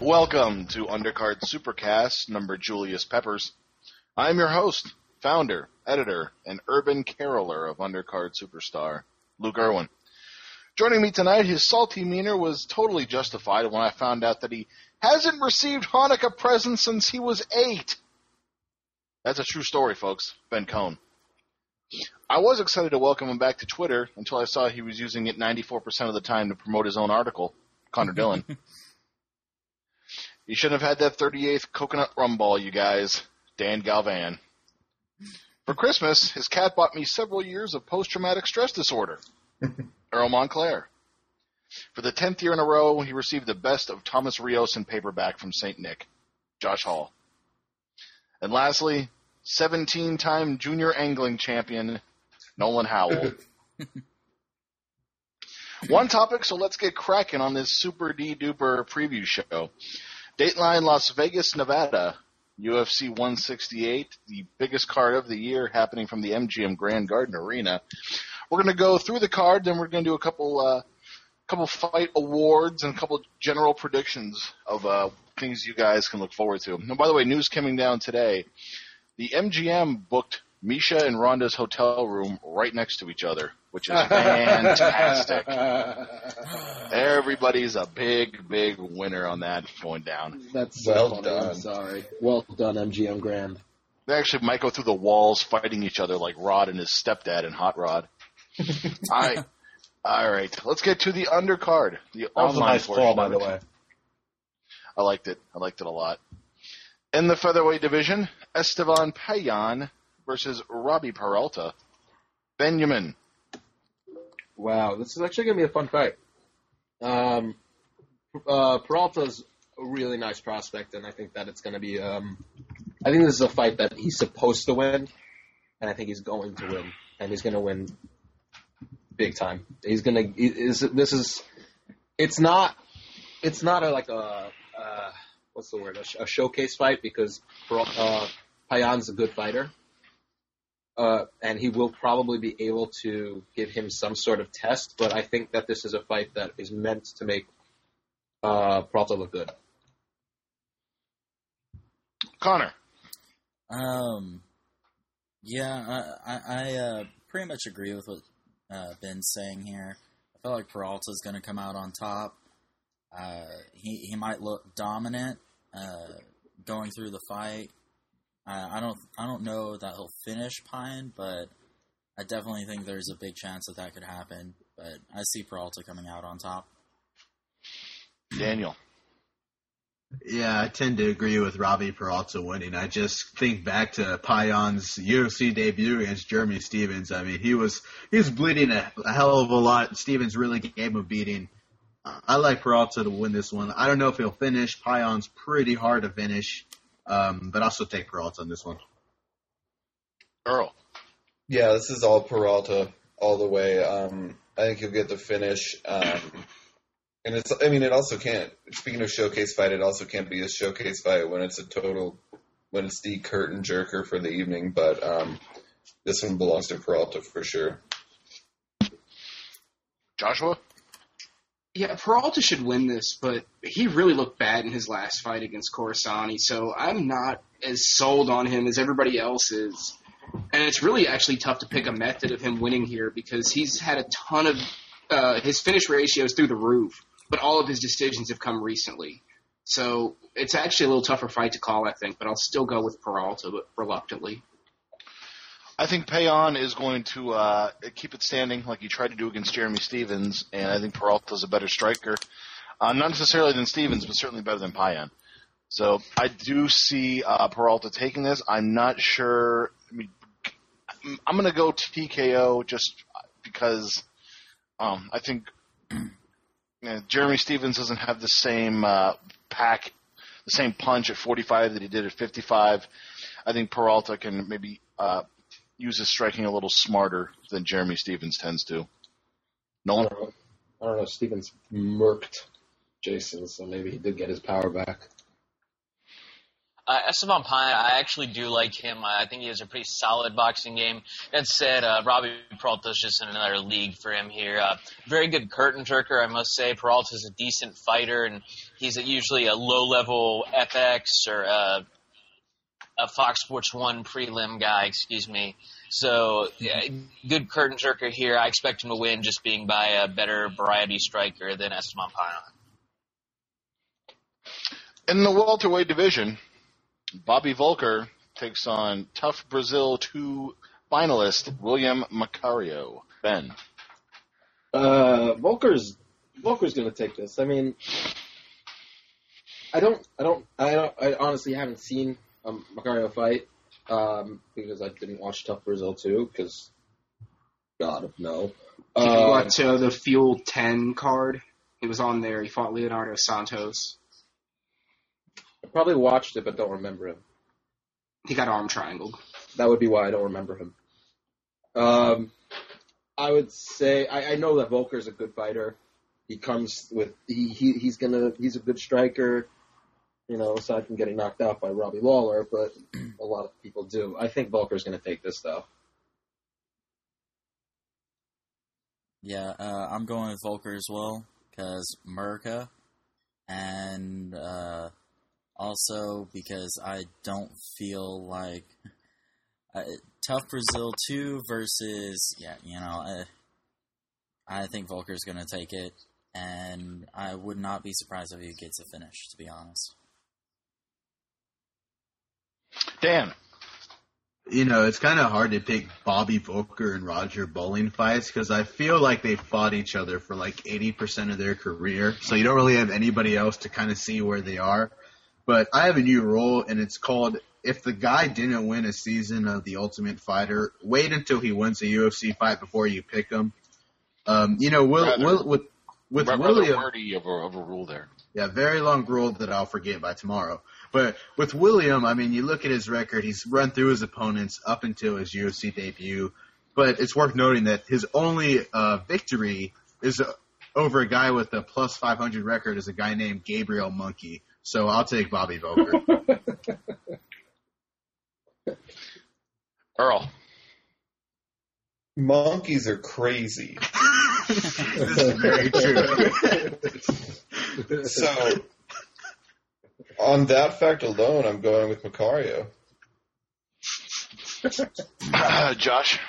Welcome to Undercard Supercast, number Julius Peppers. I'm your host, founder, editor, and urban caroler of Undercard Superstar, Luke Irwin. Joining me tonight, his salty demeanor was totally justified when I found out that he hasn't received Hanukkah presents since he was 8. That's a true story, folks. Ben Cohn. I was excited to welcome him back to Twitter until I saw he was using it 94% of the time to promote his own article, Connor Dillon. You shouldn't have had that 38th coconut rum ball, you guys. Dan Galvan. For Christmas, his cat bought me several years of post-traumatic stress disorder. Earl Montclair. For the 10th year in a row, he received the best of Thomas Rios in paperback from St. Nick. Josh Hall. And lastly, 17-time junior angling champion, Nolan Howell. One topic, so let's get cracking on this super D-duper preview show. Dateline Las Vegas, Nevada, UFC 168, the biggest card of the year happening from the MGM Grand Garden Arena. We're going to go through the card, then we're going to do a couple fight awards and a couple general predictions of things you guys can look forward to. And by the way, news coming down today, the MGM booked Misha and Ronda's hotel room right next to each other, which is fantastic. Everybody's a big winner on that going down. That's so well funny. Done. I'm sorry. Well done, MGM Grand. They actually might go through the walls fighting each other like Rod and his stepdad in Hot Rod. All right. Let's get to the undercard. The that was a nice call, by the way. I liked it. I liked it a lot. In the featherweight division, Esteban Payan versus Robbie Peralta. Benjamin. Wow, this is actually going to be a fun fight. Peralta's a really nice prospect, and I think that it's going to be I think this is a fight that he's supposed to win, and I think he's going to win, and he's going to win big time. He's going to it's not what's the word, a showcase fight, because Payan's a good fighter. And he will probably be able to give him some sort of test, but I think that this is a fight that is meant to make Peralta look good. Connor. Yeah, I pretty much agree with what Ben's saying here. I feel like Peralta's going to come out on top. He might look dominant going through the fight. I don't know that he'll finish Payan, but I definitely think there's a big chance that could happen. But I see Peralta coming out on top. Daniel. Yeah, I tend to agree with Robbie Peralta winning. I just think back to Payan's UFC debut against Jeremy Stephens. I mean, he was bleeding a hell of a lot. Stephens really gave him a beating. I like Peralta to win this one. I don't know if he'll finish. Payan's pretty hard to finish. But also take Peralta on this one. Earl. Yeah, this is all Peralta all the way. I think he'll get the finish. And it also can't, speaking of showcase fight, it also can't be a showcase fight when it's the curtain jerker for the evening, but this one belongs to Peralta for sure. Joshua? Yeah, Peralta should win this, but he really looked bad in his last fight against Corsani, so I'm not as sold on him as everybody else is. And it's really actually tough to pick a method of him winning here because he's had a ton of his finish ratios through the roof, but all of his decisions have come recently. So it's actually a little tougher fight to call, I think, but I'll still go with Peralta, but reluctantly. I think Payan is going to keep it standing like he tried to do against Jeremy Stephens, and I think Peralta's a better striker. Not necessarily than Stephens, but certainly better than Payan. So I do see Peralta taking this. I'm not sure. I mean, I'm going to go TKO just because I think Jeremy Stephens doesn't have the same the same punch at 45 that he did at 55. I think Peralta can maybe uses striking a little smarter than Jeremy Stephens tends to. Nolan? I don't know. Stephens murked Jason, so maybe he did get his power back. Esteban Pine, I actually do like him. I think he has a pretty solid boxing game. That said, Robbie Peralta's just in another league for him here. Very good curtain jerker, I must say. Peralta's a decent fighter, and he's usually a low-level FX or a Fox Sports 1 prelim guy, excuse me. So, yeah, good curtain jerker here. I expect him to win just being by a better variety striker than Esteban Pine. In the welterweight division, Bobby Volker takes on Tough Brazil 2 finalist William Macario. Ben. Volker's going to take this. I mean, I honestly haven't seen Macario fight because I didn't watch Tough Brazil 2 because God no. If you went to the Fuel 10 card, he was on there. He fought Leonardo Santos. I probably watched it, but don't remember him. He got arm triangled. That would be why I don't remember him. I would say I know that Volker's a good fighter. He comes with he's a good striker. You know, aside from getting knocked out by Robbie Lawler, but a lot of people do. I think Volker's going to take this though. Yeah, I'm going with Volker as well because America, and also because I don't feel like Tough Brazil 2 versus I think Volker's going to take it, and I would not be surprised if he gets a finish, to be honest. Dan. You know, it's kind of hard to pick Bobby Volker and Roger Bowling fights because I feel like they fought each other for like 80% of their career. So you don't really have anybody else to kind of see where they are. But I have a new rule, and it's called if the guy didn't win a season of The Ultimate Fighter, wait until he wins a UFC fight before you pick him. With William, wordy of a rule there. Yeah, very long rule that I'll forget by tomorrow. But with William, I mean, you look at his record, he's run through his opponents up until his UFC debut. But it's worth noting that his only victory is over a guy with a plus 500 record is a guy named Gabriel Monkey. So I'll take Bobby Volker. Earl. Monkeys are crazy. This is very true. So, on that fact alone, I'm going with Macario. Josh?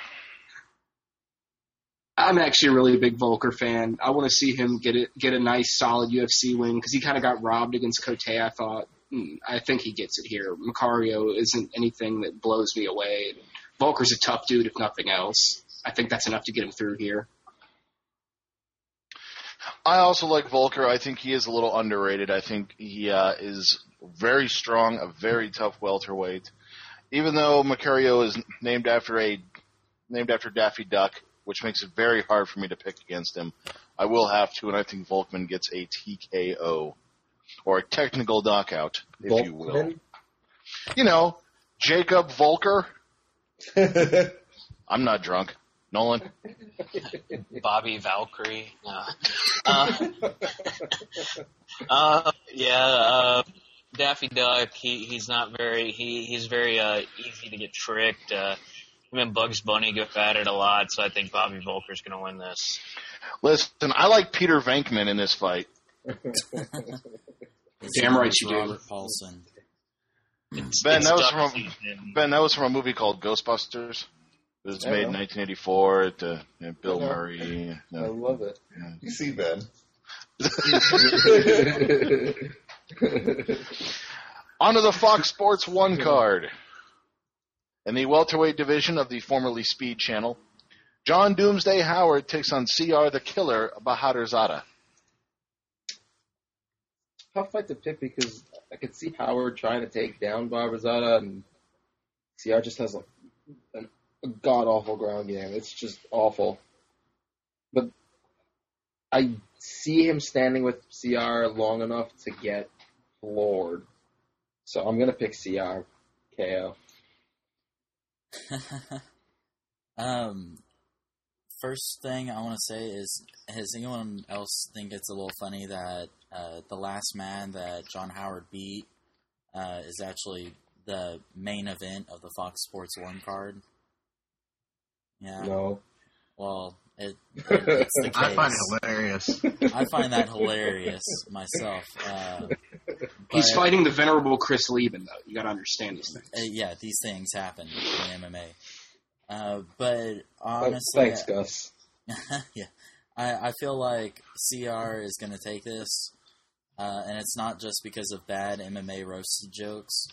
I'm actually a really big Volker fan. I want to see him get a nice, solid UFC win because he kind of got robbed against Cote, I thought. I think he gets it here. Macario isn't anything that blows me away. Volker's a tough dude, if nothing else. I think that's enough to get him through here. I also like Volker. I think he is a little underrated. I think he is very strong, a very tough welterweight. Even though Macario is named after Daffy Duck, which makes it very hard for me to pick against him, I will have to, and I think Volkman gets a TKO, or a technical knockout, if you will. You know, Jacob Volker. I'm not drunk. Nolan? Bobby Valkyrie. Daffy Duck. He's not very. He's very easy to get tricked. Him and Bugs Bunny go at it a lot, so I think Bobby Volker's going to win this. Listen, I like Peter Venkman in this fight. Damn right you do. Robert Paulson. Ben, that was from a movie called Ghostbusters. It was made in 1984. Bill Murray. I love it. Yeah. You see, Ben. On to the Fox Sports 1 card. In the welterweight division of the formerly Speed Channel, John Doomsday Howard takes on CR the Killer Bahadurzada. Tough fight to pick because I could see Howard trying to take down Bahadurzada, and CR just has a god-awful ground game. It's just awful. But I see him standing with CR long enough to get floored. So I'm going to pick CR KO. First thing I want to say is, has anyone else think it's a little funny that the last man that John Howard beat is actually the main event of the Fox Sports 1 card. Yeah. No. Well, it's the case. I find it hilarious. I find that hilarious myself. He's but, fighting the venerable Chris Lieben, though. You got to understand these things. yeah, these things happen in MMA. But honestly, Thanks, Gus. yeah, I feel like CR is going to take this, and it's not just because of bad MMA roasted jokes.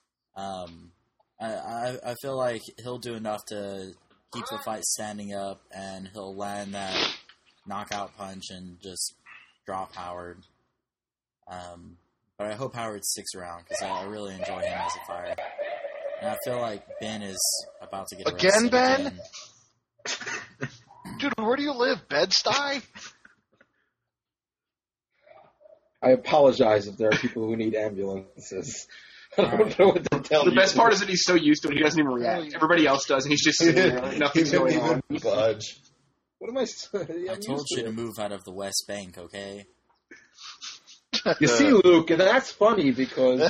I feel like he'll do enough to keep the fight standing up, and he'll land that knockout punch and just drop Howard. But I hope Howard sticks around because I really enjoy him as a fighter. And I feel like Ben is about to get arrested Again, Ben? again. Dude, where do you live? Bed-Stuy? I apologize if there are people who need ambulances. I don't know what to tell The you. best part is that he's so used to it, he doesn't even react. Everybody else does, and he's just sitting there like nothing's He didn't going on. even budge. What am I saying? I told you to move out of the West Bank, okay? You see, Luke, and that's funny because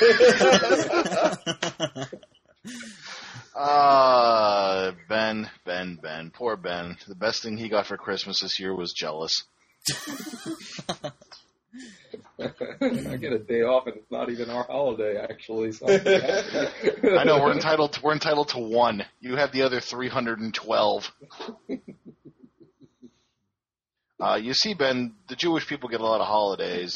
Ben. Poor Ben. The best thing he got for Christmas this year was jealous. I get a day off and it's not even our holiday, actually. So I know we're entitled to one. You have the other 312. You see, Ben, the Jewish people get a lot of holidays.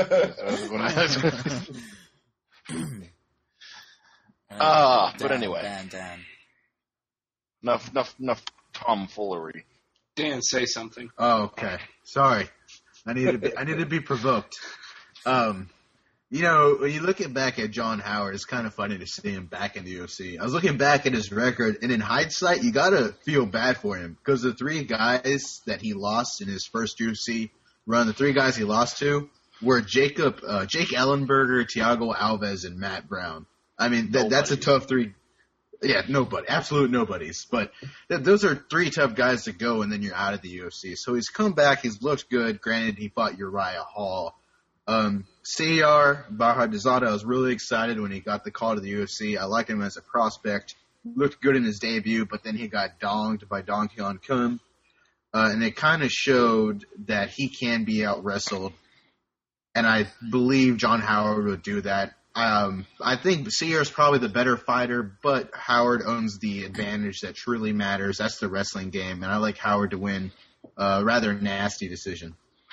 But anyway, Dan. enough tomfoolery. Dan, say something. Oh, okay. Sorry. I need to be provoked. You know, when you look back at John Howard, it's kind of funny to see him back in the UFC. I was looking back at his record, and in hindsight, you gotta feel bad for him because the three guys that he lost in his first UFC run, the three guys he lost to were Jake Ellenberger, Thiago Alves, and Matt Brown. I mean, that's a tough three. Yeah, nobody, absolute nobodies. But those are three tough guys to go, and then you're out of the UFC. So he's come back. He's looked good. Granted, he fought Uriah Hall. CR Bahadizada, I was really excited when he got the call to the UFC. I like him as a prospect. Looked good in his debut, but then he got donged by Dong Hyun Kim. And it kind of showed that he can be out-wrestled. And I believe John Howard would do that. I think CR is probably the better fighter, but Howard owns the advantage that truly matters. That's the wrestling game, and I like Howard to win. Rather nasty decision.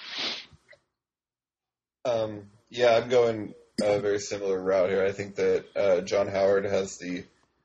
Yeah, I'm going a very similar route here. I think that John Howard has the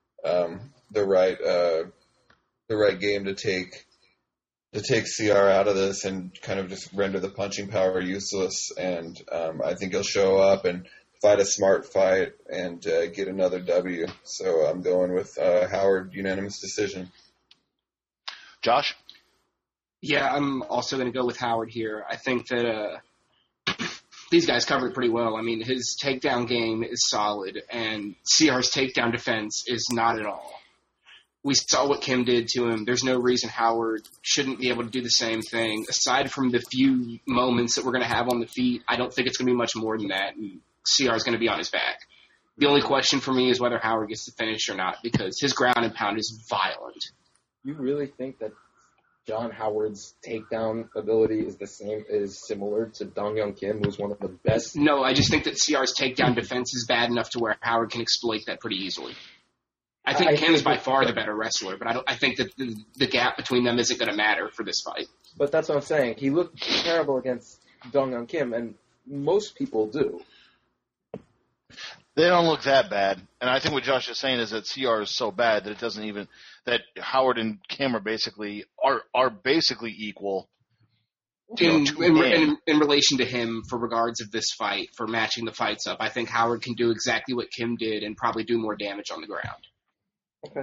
right game to take CR out of this and kind of just render the punching power useless. And I think he'll show up and fight a smart fight and get another W. So I'm going with Howard, unanimous decision. Josh? Yeah, I'm also going to go with Howard here. I think that these guys covered pretty well. I mean, his takedown game is solid, and CR's takedown defense is not at all. We saw what Kim did to him. There's no reason Howard shouldn't be able to do the same thing. Aside from the few moments that we're going to have on the feet, I don't think it's going to be much more than that, and CR is going to be on his back. The only question for me is whether Howard gets the finish or not, because his ground and pound is violent. you really think that John Howard's takedown ability is similar to Dong Hyun Kim, who's one of the best? No, I just think that CR's takedown defense is bad enough to where Howard can exploit that pretty easily. I think Kim is by far the better wrestler, but I think that the gap between them isn't going to matter for this fight. But that's what I'm saying. He looked terrible against Dong Hyun Kim, and most people do. They don't look that bad. And I think what Josh is saying is that CR is so bad that it doesn't even that Howard and Kim are basically equal. In relation to him, for regards of this fight, for matching the fights up, I think Howard can do exactly what Kim did and probably do more damage on the ground. Okay.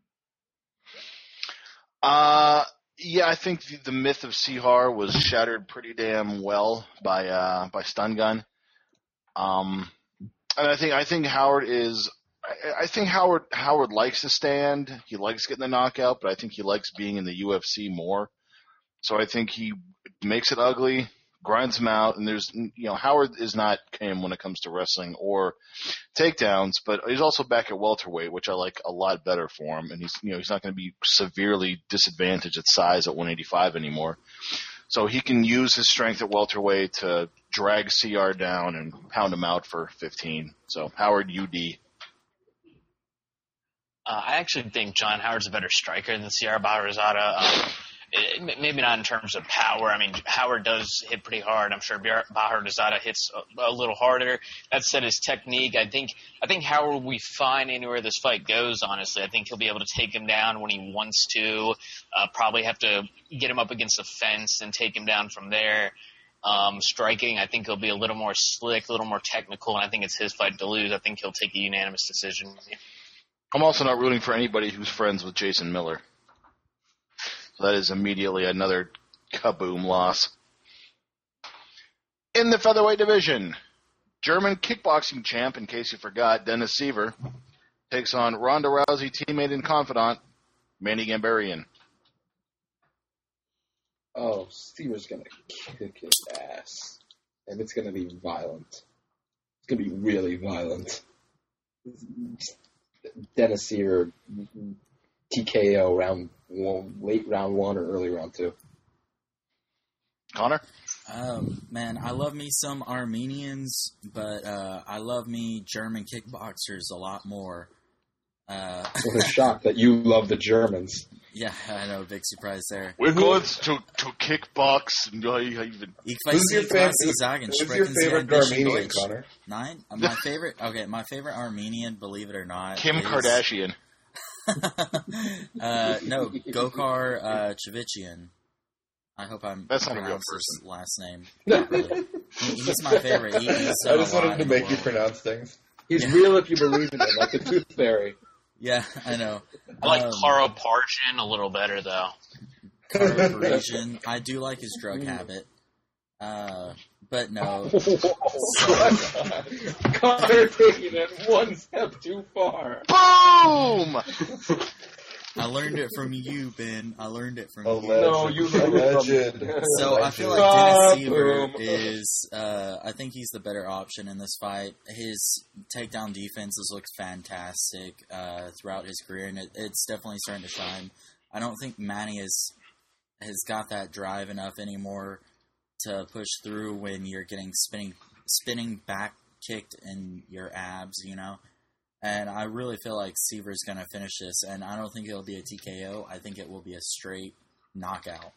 Yeah, I think the myth of CR was shattered pretty damn well by Stun Gun. And I think Howard is. I think Howard likes to stand. He likes getting the knockout, but I think he likes being in the UFC more. So I think he makes it ugly, grinds him out, and there's, Howard is not him when it comes to wrestling or takedowns, but he's also back at welterweight, which I like a lot better for him, and he's not going to be severely disadvantaged at size at 185 anymore. So he can use his strength at welterweight to drag CR down and pound him out for 15. So Howard, UD. I actually think John Howard's a better striker than CR Baharazada. Maybe not in terms of power. I mean, Howard does hit pretty hard. I'm sure Baharazada hits a little harder. That said, his technique, I think Howard will be fine anywhere this fight goes, honestly. I think he'll be able to take him down when he wants to. Probably have to get him up against the fence and take him down from there. Striking, I think he'll be a little more slick, a little more technical, and I think it's his fight to lose. I think he'll take a unanimous decision. I'm also not rooting for anybody who's friends with Jason Miller. So that is immediately another kaboom loss. In the featherweight division, German kickboxing champ, in case you forgot, Dennis Siver, takes on Ronda Rousey teammate and confidant, Manny Gambarian. Oh, Seaver's gonna kick his ass. And it's gonna be violent. It's gonna be really violent. Dennis Seaver, TKO late round 1 or early round 2. Connor? Man, I love me some Armenians, but I love me German kickboxers a lot more. What a shock that you love the Germans. Yeah, I know, big surprise there. We're going to kickbox. Who's your favorite Armenian, Connor? My favorite Armenian, believe it or not, Kim Kardashian. No, Gokar Chivichian. I hope I'm pronouncing his last name properly. He's my favorite. He's I just wanted to make you pronounce things. He's real if you believe in him, like the Tooth Fairy. Yeah, I know. I like Karo Parchin a little better, though. Karo Parisian. I do like his drug habit. But no. Connor taking it one step too far. Boom! I learned it from you, Ben. I learned it from you. No, you learned it from So I feel like Dennis Seaver is, I think he's the better option in this fight. His takedown defense has looked fantastic throughout his career, and it's definitely starting to shine. I don't think Manny has got that drive enough anymore to push through when you're getting spinning back kicked in your abs, And I really feel like Seaver's going to finish this, and I don't think it'll be a TKO. I think it will be a straight knockout.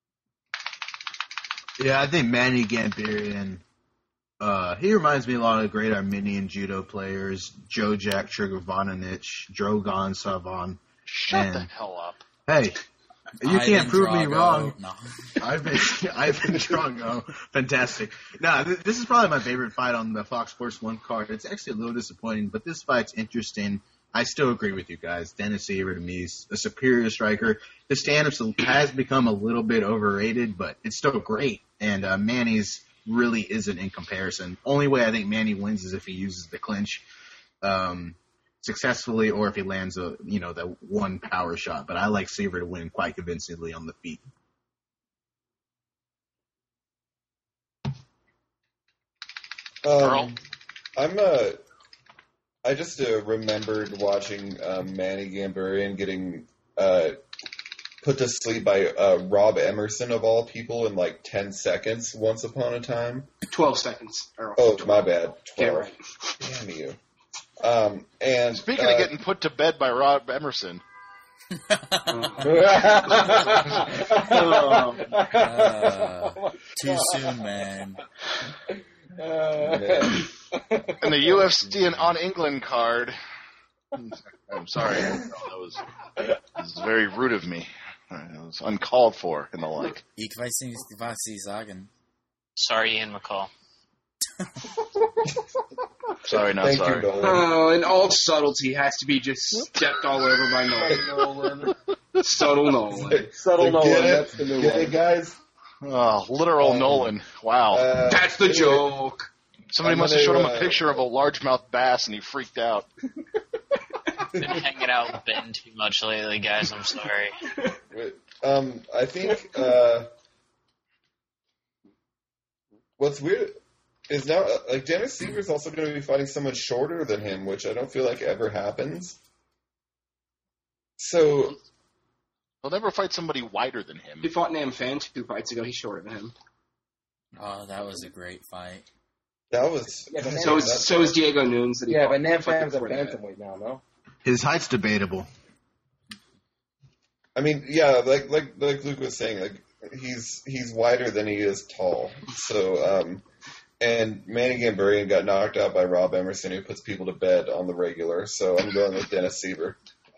Yeah, I think Manny Gambarian, he reminds me a lot of great Armenian judo players, Jojak Trigovanovich, Drogan Savan. Shut the hell up. Hey, you can't prove me wrong. No. Ivan Drago. Fantastic. Now, this is probably my favorite fight on the Fox Sports 1 card. It's actually a little disappointing, but this fight's interesting. I still agree with you guys. Dennis Seaver, to me, is a superior striker. The stand-up has become a little bit overrated, but it's still great. And Manny's really isn't in comparison. Only way I think Manny wins is if he uses the clinch successfully, or if he lands that one power shot. But I like Seaver to win quite convincingly on the feet. I just remembered watching Manny Gambarian getting put to sleep by Rob Emerson, of all people, in like 10 seconds once upon a time. 12 seconds. Oh, my bad. 12. Yeah, right. Damn you. And speaking of getting put to bed by Rob Emerson. Too soon, man. And the UFC and On England card. I'm sorry. That was very rude of me. It was uncalled for and the like. Ich weiß nicht, was Sie sagen. Sorry, Ian McCall. Sorry, not Thank sorry. you, Nolan. And all subtlety has to be just stepped all over by Nolan. Subtle Nolan. Subtle Nolan, Get it? that's the new Get one. it, guys? Oh, literal Nolan. Wow. That's the joke. Somebody I'm must have gonna, showed him a picture of a largemouth bass and he freaked out. Been hanging out with Ben too much lately, guys. I'm sorry. I think what's weird is now, like, Dennis Seaver's also going to be fighting someone shorter than him, which I don't feel like ever happens. So He'll never fight somebody wider than him. He fought Nam Fan 2 fights ago. He's shorter than him. Oh, that was a great fight. that was Yeah, but So is Diego Nunes. That he Yeah, fought- but Nam fought Pham's a before that. bantamweight now, no? His height's debatable. I mean, yeah, like Luke was saying, like he's wider than he is tall. So, and Manny Gambarian got knocked out by Rob Emerson, who puts people to bed on the regular. So I'm going with Dennis Seaver.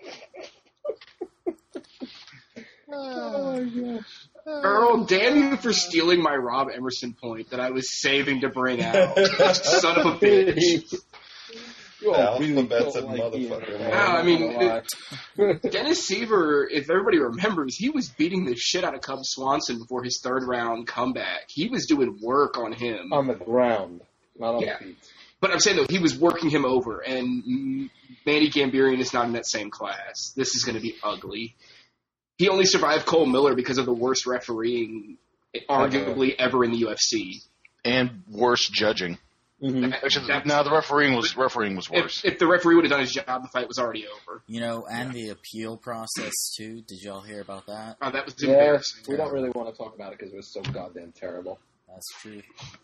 Oh, my gosh. Earl, damn you for stealing my Rob Emerson point that I was saving to bring out. Son of a bitch. You Yeah, all really Alphabet's don't a like Ian motherfucker, Earl, man. Yeah, I I'm mean, not gonna lie. Dennis Seaver, if everybody remembers, he was beating the shit out of Cub Swanson before his third round comeback. He was doing work on him. On the ground, not on Yeah. the feet. But I'm saying, though, he was working him over, and Manny Gambarian is not in that same class. This is going to be ugly. He only survived Cole Miller because of the worst refereeing, arguably, ever in the UFC. And worse judging. Mm-hmm. Actually, That's- no, the refereeing was worse. If the referee would have done his job, the fight was already over. You know, and the appeal process too. Did y'all hear about that? That was Yeah, embarrassing. we don't really want to talk about it because it was so goddamn terrible. That's true.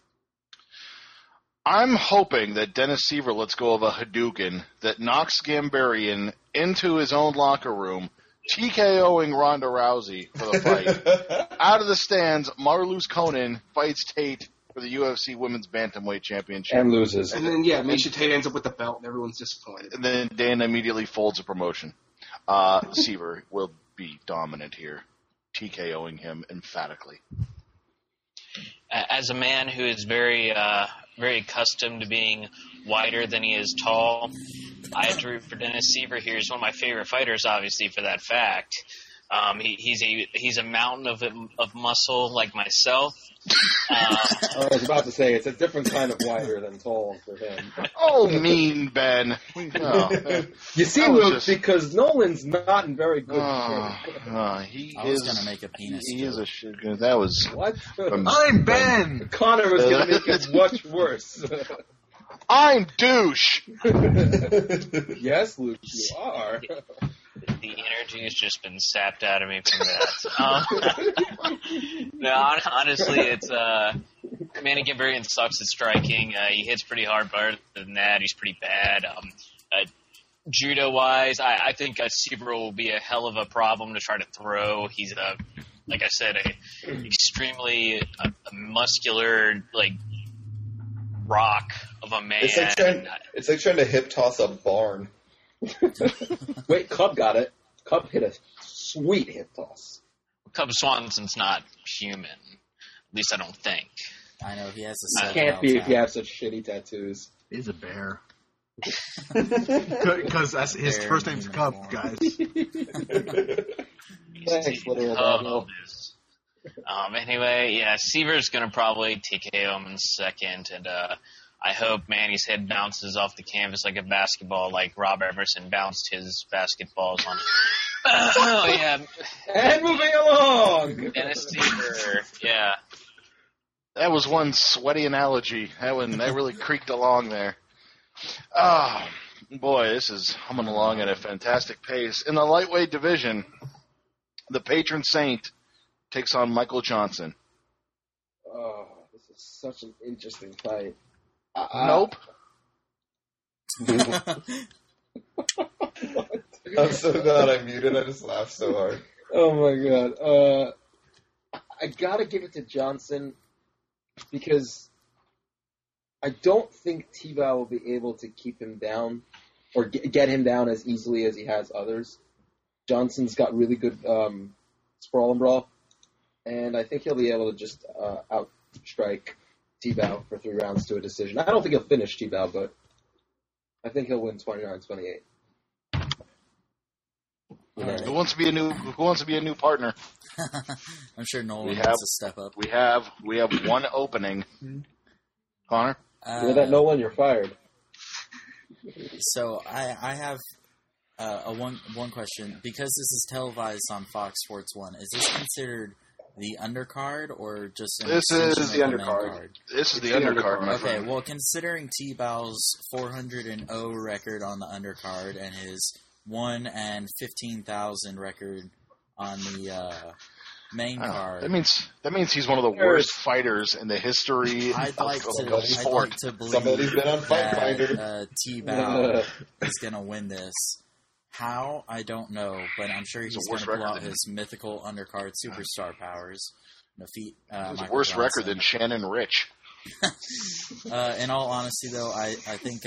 I'm hoping that Dennis Seaver lets go of a Hadouken that knocks Gambarian into his own locker room, TKOing Ronda Rousey for the fight. Out of the stands, Marloes Conan fights Tate for the UFC Women's Bantamweight Championship. And loses. And then, yeah, Misha Tate ends up with the belt, and everyone's disappointed. And then Dan immediately folds a promotion. Seaver will be dominant here, TKOing him emphatically. As a man who is very accustomed to being wider than he is tall, I have to root for Dennis Seaver here. He's one of my favorite fighters, obviously, for that fact. He's a mountain of muscle like myself. I was about to say, it's a different kind of wider than tall for him. Oh, mean Ben. Oh, You see, That was Luke, just- because Nolan's not in very good shape. he I was is gonna make a penis He is joke. a shit. That was. What? I'm Ben! Connor was going to make it much worse. I'm douche. Yes, Luke, you are. The energy has just been sapped out of me from that. No, honestly, it's Manny Gambarian sucks at striking. He hits pretty hard, but other than that, he's pretty bad. Judo-wise, I think Seaver will be a hell of a problem to try to throw. He's like I said, extremely muscular, like rock of a man. It's like trying to hip toss a barn. Wait, Cub got it. Cub hit a sweet hip toss. Cub Swanson's not human. At least I don't think. I know he has a set. Can't be if you have such shitty tattoos. He's a bear. Because that's his Bear first name's Cub, uniform. guys. Thanks, literal Daniel. Anyway, yeah, Seaver's going to probably TKO him in second, and I hope Manny's head bounces off the canvas like a basketball, like Rob Emerson bounced his basketballs on. Oh, yeah. And moving along! Dennis Seaver, yeah. That was one sweaty analogy. That really creaked along there. Ah, boy, this is humming along at a fantastic pace. In the lightweight division, the patron saint takes on Michael Johnson. Oh, this is such an interesting fight. Nope. I'm so glad I muted. I just laughed so hard. Oh my god. I gotta give it to Johnson because I don't think T-Bow will be able to keep him down or get him down as easily as he has others. Johnson's got really good sprawl and brawl, and I think he'll be able to just outstrike T-Bow for 3 rounds to a decision. I don't think he'll finish T-Bow, but I think he'll win 29-28. All right. Who wants to be a new partner? I'm sure Nolan We wants have- to step up. We have one opening. Connor? Hear that, Nolan? You're fired. So I have one question. Because this is televised on Fox Sports 1, is this considered the undercard or just an This is extension the of main undercard. card? This is the It's the undercard, undercard. my Okay, friend. well, considering T-Bow's 400-0 record on the undercard and his 1 and 15,000 record on the main card, That means he's one of the worst fighters in the history I'd like of to, the I'd sport. like to believe Somebody's been on Fight that Finder. T-Bow is going to win this. How? I don't know, but I'm sure he's It's a going worse to pull record out than- his mythical undercard superstar powers. Defeat He's a Michael worse Johnson. record than Shannon Rich. In all honesty, though, I think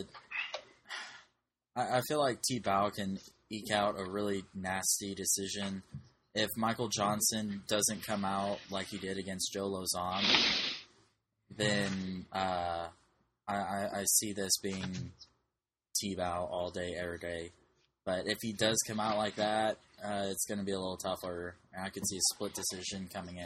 I feel like T-Bow can eke out a really nasty decision. If Michael Johnson doesn't come out like he did against Joe Lozon, then I see this being T-Bow all day, every day. But if he does come out like that, it's going to be a little tougher. And I could see a split decision coming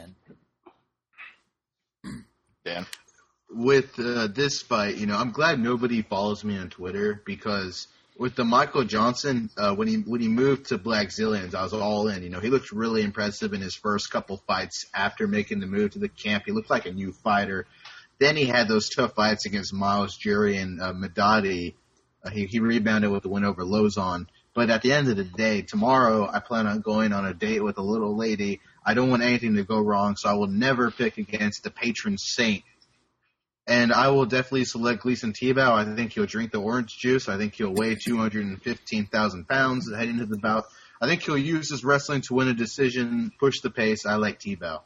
in. Dan. With this fight, I'm glad nobody follows me on Twitter because with the Michael Johnson, when he moved to Black Zillions, I was all in. He looked really impressive in his first couple fights after making the move to the camp. He looked like a new fighter. Then he had those tough fights against Miles Jury and Medadi. He rebounded with the win over Lozon. But at the end of the day, tomorrow I plan on going on a date with a little lady. I don't want anything to go wrong, so I will never pick against the patron saint. And I will definitely select Gleison Tibau. I think he'll drink the orange juice. I think he'll weigh 215,000 pounds heading into the bout. I think he'll use his wrestling to win a decision, push the pace. I like Tibau.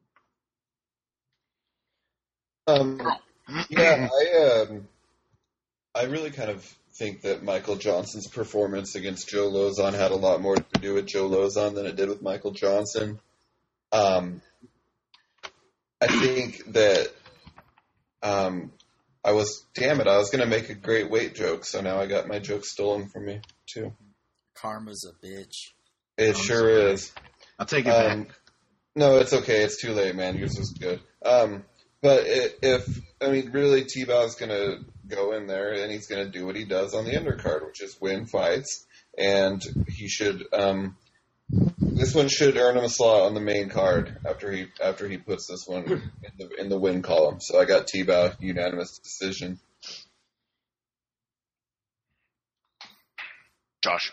Yeah, I really kind of think that Michael Johnson's performance against Joe Lozon had a lot more to do with Joe Lozon than it did with Michael Johnson. I think that I was going to make a great weight joke, so now I got my joke stolen from me, too. Karma's a bitch. It sure is. I'll take it back. No, it's okay. It's too late, man. Yours was good. But really, T-Bow's going to go in there and he's going to do what he does on the undercard, which is win fights. And he should, this one should earn him a slot on the main card after he puts this one in the win column. So I got T-Bow, unanimous decision. Josh.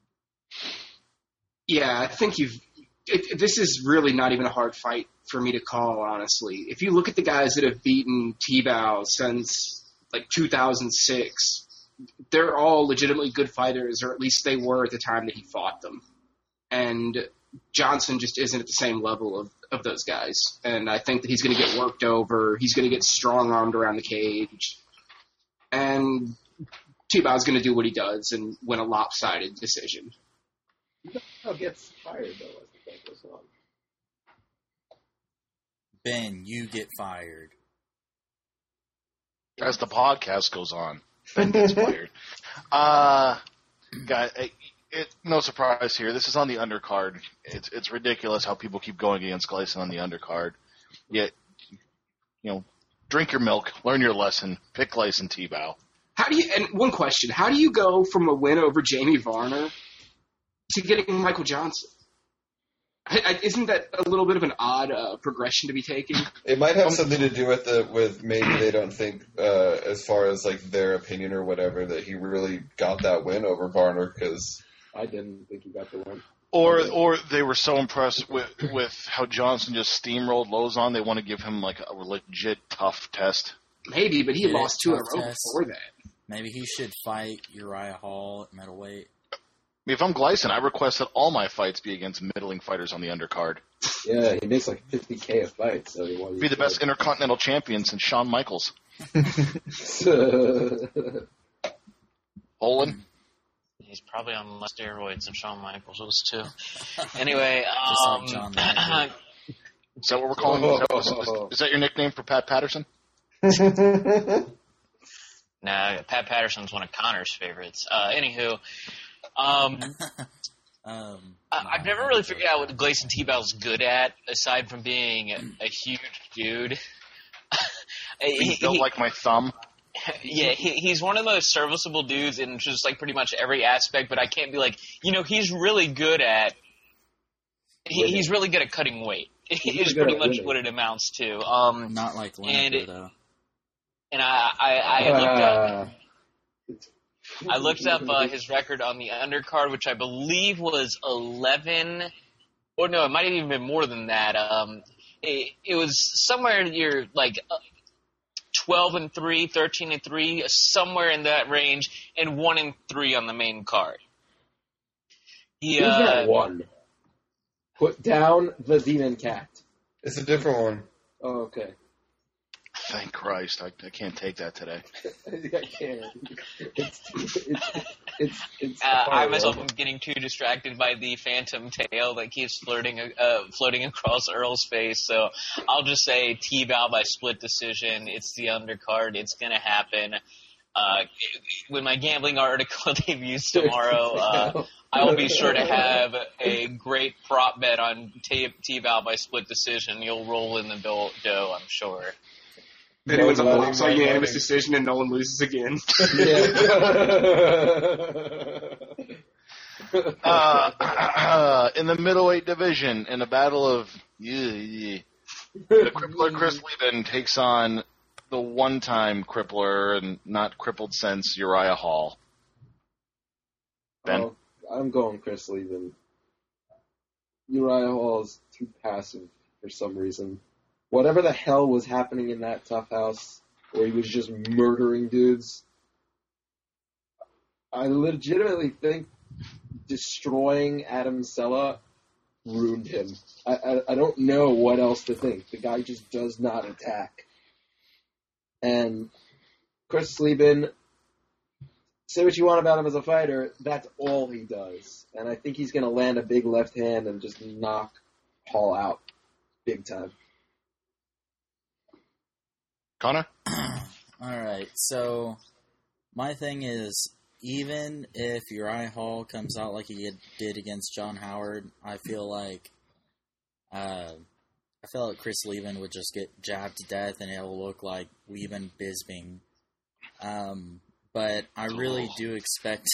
Yeah, I think this is really not even a hard fight for me to call, honestly. If you look at the guys that have beaten T-Bow since, 2006, they're all legitimately good fighters, or at least they were at the time that he fought them. And Johnson just isn't at the same level of those guys. And I think that he's going to get worked over. He's going to get strong-armed around the cage. And T-Bow's going to do what he does and win a lopsided decision. He gets fired, though, as the fight goes on. Ben, you get fired. As the podcast goes on, Ben gets fired. Guys, no surprise here. This is on the undercard. It's ridiculous how people keep going against Gleison on the undercard. Yet, drink your milk, learn your lesson, pick Gleison Tibau. And one question, how do you go from a win over Jamie Varner to getting Michael Johnson? Isn't that a little bit of an odd progression to be taking? It might have something to do with maybe they don't think, as far as their opinion or whatever, that he really got that win over Varner because I didn't think he got the win. Or they were so impressed with how Johnson just steamrolled Lozon, they want to give him a legit tough test. Maybe, but he had Yeah, lost 2 in a tough row test. before that. Maybe he should fight Uriah Hall at middleweight. If I'm Gleison, I request that all my fights be against middling fighters on the undercard. Yeah, he makes $50K a fight, so he wants Be the best intercontinental champion since Shawn Michaels. Olin? He's probably on less steroids than Shawn Michaels was, too. Anyway, Just like John Landry. Is that what we're calling him? Is that your nickname for Pat Patterson? nah, Pat Patterson's one of Connor's favorites. Anywho, I've never really figured out what Gleison Tibau's good at, aside from being a huge dude. He's built like my thumb. Yeah, he's one of the most serviceable dudes in just pretty much every aspect, but I can't be he's really good at he's really good at cutting weight. is pretty much what it amounts to. Not like Lineker, though. And I looked up his record on the undercard, which I believe was 11, or no, it might have even been more than that. It was somewhere near like 12-3, 13-3, somewhere in that range, and 1-3 on the main card. Who's that one? Put down the Demon Cat. It's a different one. Oh, okay. Thank Christ, I can't take that today. I can't. It's I myself am getting too distracted by the phantom tail that keeps floating across Earl's face, so I'll just say T-Bow by split decision. It's the undercard. It's going to happen. When my gambling article debuts tomorrow, I will be sure to have a great prop bet on T-Bow by split decision. You'll roll in the dough, I'm sure. Then he wins a lopsided unanimous decision and Nolan loses again. In the middleweight division, in a battle of the crippler Chris Leben takes on the one-time crippler and not crippled since Uriah Hall. Ben? Oh, I'm going Chris Leben. Uriah Hall is too passive for some reason. Whatever the hell was happening in that Tough House, where he was just murdering dudes, I legitimately think destroying Adam Sella ruined him. I don't know what else to think. The guy just does not attack. And Chris Leben, say what you want about him as a fighter, that's all he does. And I think he's going to land a big left hand and just knock Hall out big time. Connor? All right, so my thing is, even if Uriah Hall comes out like he did against John Howard, I feel like Chris Leben would just get jabbed to death, and it'll look like Leben Bisping. But I really do expect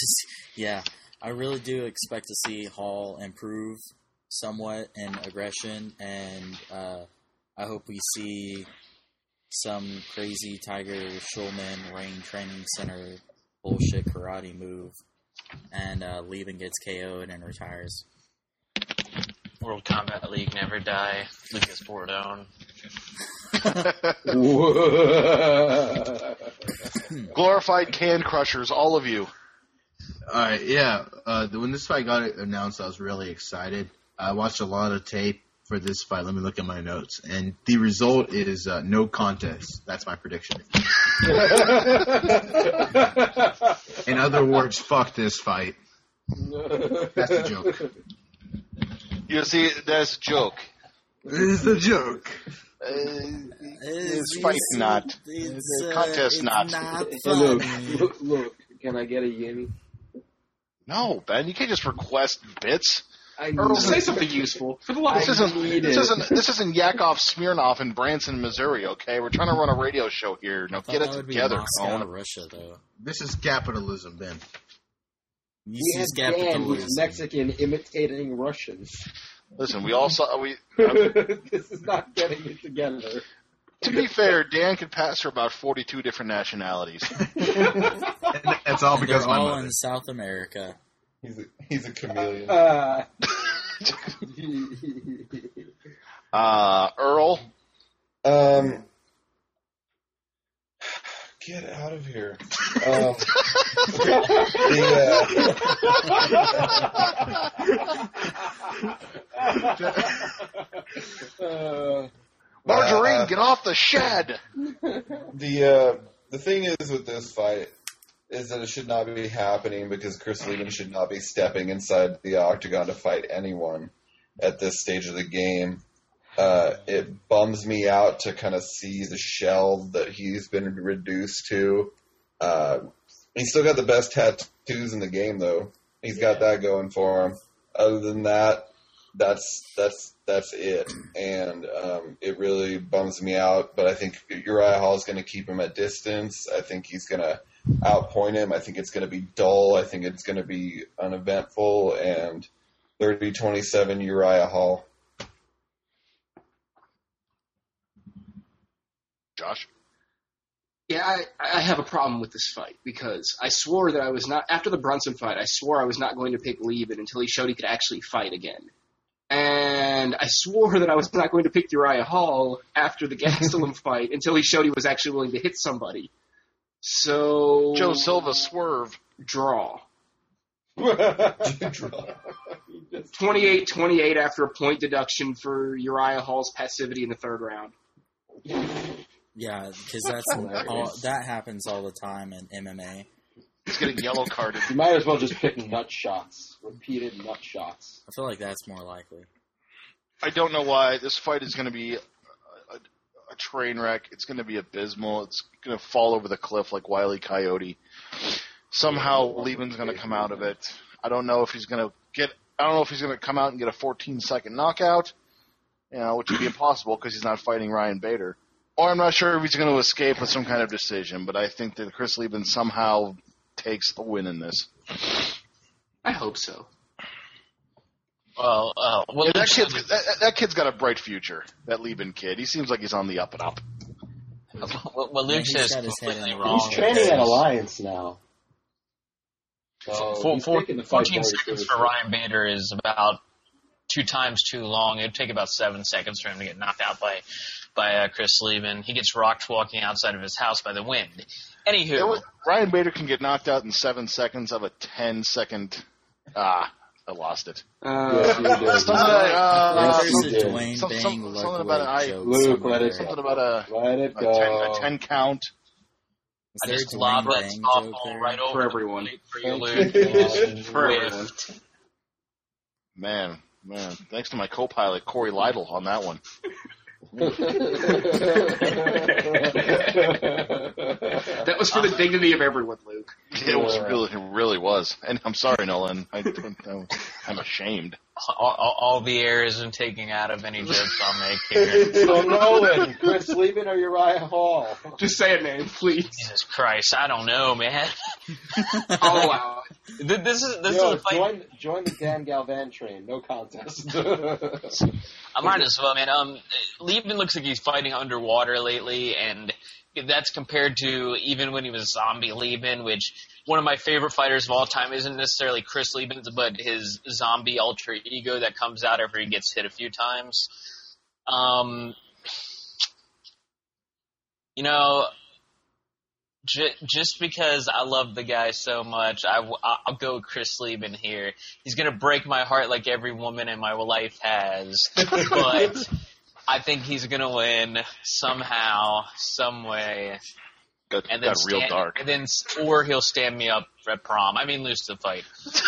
to see Hall improve somewhat in aggression, and I hope we see some crazy Tiger Schulman Rain Training Center bullshit karate move, and Leben gets KO'd and retires. World Combat League never die. Lucas Bordone. Glorified can crushers, all of you. Alright, yeah. When this fight got announced, I was really excited. I watched a lot of tape for this fight. Let me look at my notes. And the result is no contest. That's my prediction. In other words, fuck this fight. That's the joke. You see, that's a joke. This is the joke. It's fight not. Contest not. Look, can I get a Yemi? No, Ben, you can't just request bits. Say something useful. For the love This isn't Yakov Smirnoff in Branson, Missouri, okay? We're trying to run a radio show here. Now get it together, Moscow, Russia, though. This is capitalism, Ben. He has Dan who's Mexican imitating Russians. Listen, we all saw... This is not getting it together. To be fair, Dan could pass for about 42 different nationalities. That's all because they're all in South America. He's a chameleon. Earl? Get out of here. Margarine, get off the shed! The thing is with this fight is that it should not be happening because Chris Leben should not be stepping inside the octagon to fight anyone at this stage of the game. It bums me out to kind of see the shell that he's been reduced to. He's still got the best tattoos in the game, though. He's got that going for him. Other than that, that's it. And it really bums me out. But I think Uriah Hall is going to keep him at distance. I think he's going to outpoint him. I think it's going to be dull. I think it's going to be uneventful. And 30-27 Uriah Hall. Josh? Yeah, I have a problem with this fight because I swore that I was not, after the Brunson fight, I swore I was not going to pick Lieben until he showed he could actually fight again. And I swore that I was not going to pick Uriah Hall after the Gastelum fight until he showed he was actually willing to hit somebody. So... Joe Silva swerve. Draw. 28-28 after a point deduction for Uriah Hall's passivity in the third round. Yeah, because that happens all the time in MMA. He's getting yellow carded. You might as well just pick nut shots. Repeated nut shots. I feel like that's more likely. I don't know why. This fight is going to be a train wreck. It's going to be abysmal. It's going to fall over the cliff like Wile E. Coyote. Somehow Lieben's going to come out of it. I don't know if he's going to come out and get a 14-second knockout, which would be impossible because he's not fighting Ryan Bader. Or I'm not sure if he's going to escape with some kind of decision, but I think that Chris Lieben somehow takes the win in this. I hope so. Well, that kid's got a bright future. That Lieben kid. He seems like he's on the up and up. What Luke says is completely wrong. He's training at Alliance now. So 14 seconds for Ryan Bader is about 2 times too long. It would take about 7 seconds for him to get knocked out by Chris Lieben. He gets rocked walking outside of his house by the wind. Anywho, Ryan Bader can get knocked out in 7 seconds of a 10-second. I lost it. Yes, you did. There's a Dwayne Bang something about joke. Luke, let it something about let it go. a 10 count. Is I there a just Dwayne lobbed that Bang joke softball there? right over For everyone. the plate for you, Luke. For everyone. Man, thanks to my co-pilot Corey Lytle on that one. That was for the dignity of everyone, Luke. It really was. And I'm sorry, Nolan. I'm ashamed. All the air is taking out of any jokes I'll make here. So Nolan, Chris Lieben or Uriah Hall? Just say a name, please. Jesus Christ, I don't know, man. I'll allow it. This is a fight. Join the Dan Galvan train. No contest. I might as well, man. Lieben looks like he's fighting underwater lately, and that's compared to even when he was Zombie Lieben, which one of my favorite fighters of all time isn't necessarily Chris Lieben, but his zombie alter ego that comes out after he gets hit a few times. Just because I love the guy so much, I'll go with Chris Lieben here. He's going to break my heart like every woman in my life has, but I think he's going to win somehow, some way. Got real dark. And then, or he'll stand me up at prom. I mean, lose the fight.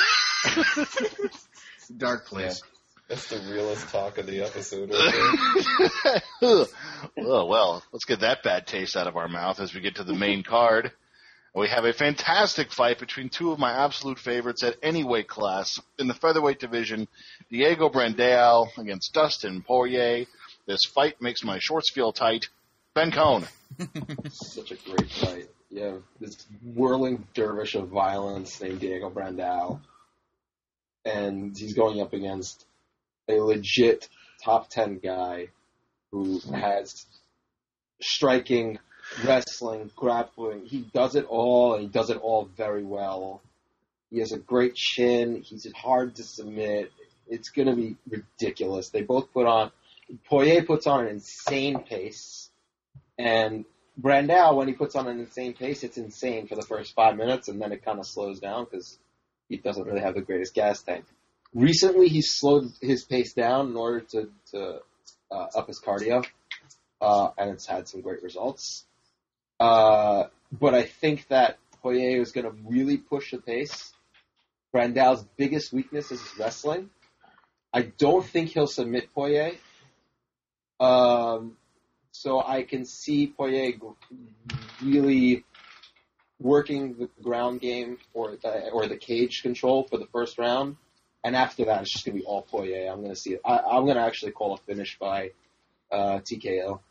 Dark place. That's the realest talk of the episode right there. Oh, well, let's get that bad taste out of our mouth as we get to the main card. We have a fantastic fight between two of my absolute favorites at any weight class. In the featherweight division, Diego Brandao against Dustin Poirier. This fight makes my shorts feel tight. Ben Cohn. Such a great fight. Yeah, this whirling dervish of violence named Diego Brandao. And he's going up against a legit top 10 guy who has striking, wrestling, grappling. He does it all, and he does it all very well. He has a great chin. He's hard to submit. It's going to be ridiculous. They both Poirier puts on an insane pace, and Brandao, when he puts on an insane pace, it's insane for the first 5 minutes, and then it kind of slows down because he doesn't really have the greatest gas tank. Recently, he's slowed his pace down in order to up his cardio, and it's had some great results. But I think that Poirier is going to really push the pace. Brandao's biggest weakness is his wrestling. I don't think he'll submit Poirier. So I can see Poirier really working the ground game or the cage control for the first round. And after that, it's just going to be all Poirier. I'm going to see it. I'm going to actually call a finish by TKO.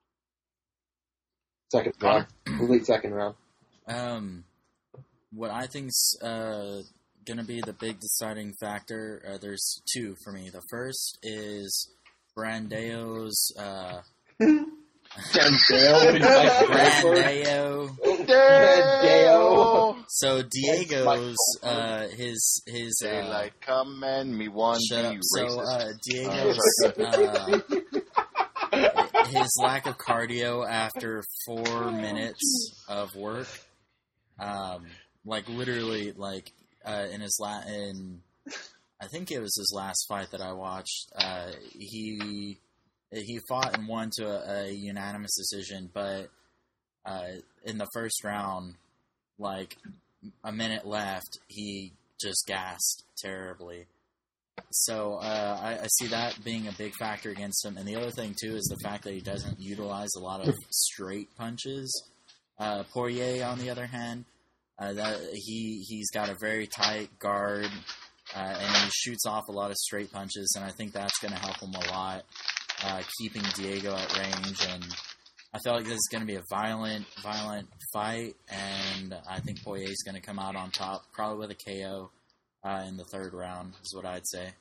Second round. Late second round. What I think's going to be the big deciding factor, there's two for me. The first is Brandao's Dale. Brandao. Dale. So Diego's his Daylight come and me one shut up. be So racist. Diego's his lack of cardio after 4 minutes of work, like literally, like in his I think it was his last fight that I watched. He fought and won to a unanimous decision, but in the first round, like a minute left, he just gassed terribly. So I see that being a big factor against him. And the other thing, too, is the fact that he doesn't utilize a lot of straight punches. Poirier, on the other hand, he's got a very tight guard, and he shoots off a lot of straight punches, and I think that's going to help him a lot, keeping Diego at range. And I feel like this is going to be a violent fight, and I think Poirier is going to come out on top, probably with a KO in the third round, is what I'd say.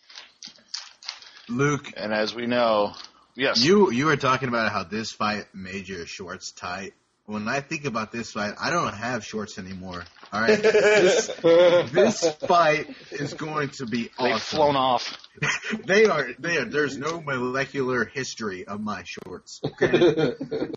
Luke, And as we know, yes. you were talking about how this fight made your shorts tight. When I think about this fight, I don't have shorts anymore. All right, this fight is going to be awesome. They've flown off. They are. There's no molecular history of my shorts. Okay?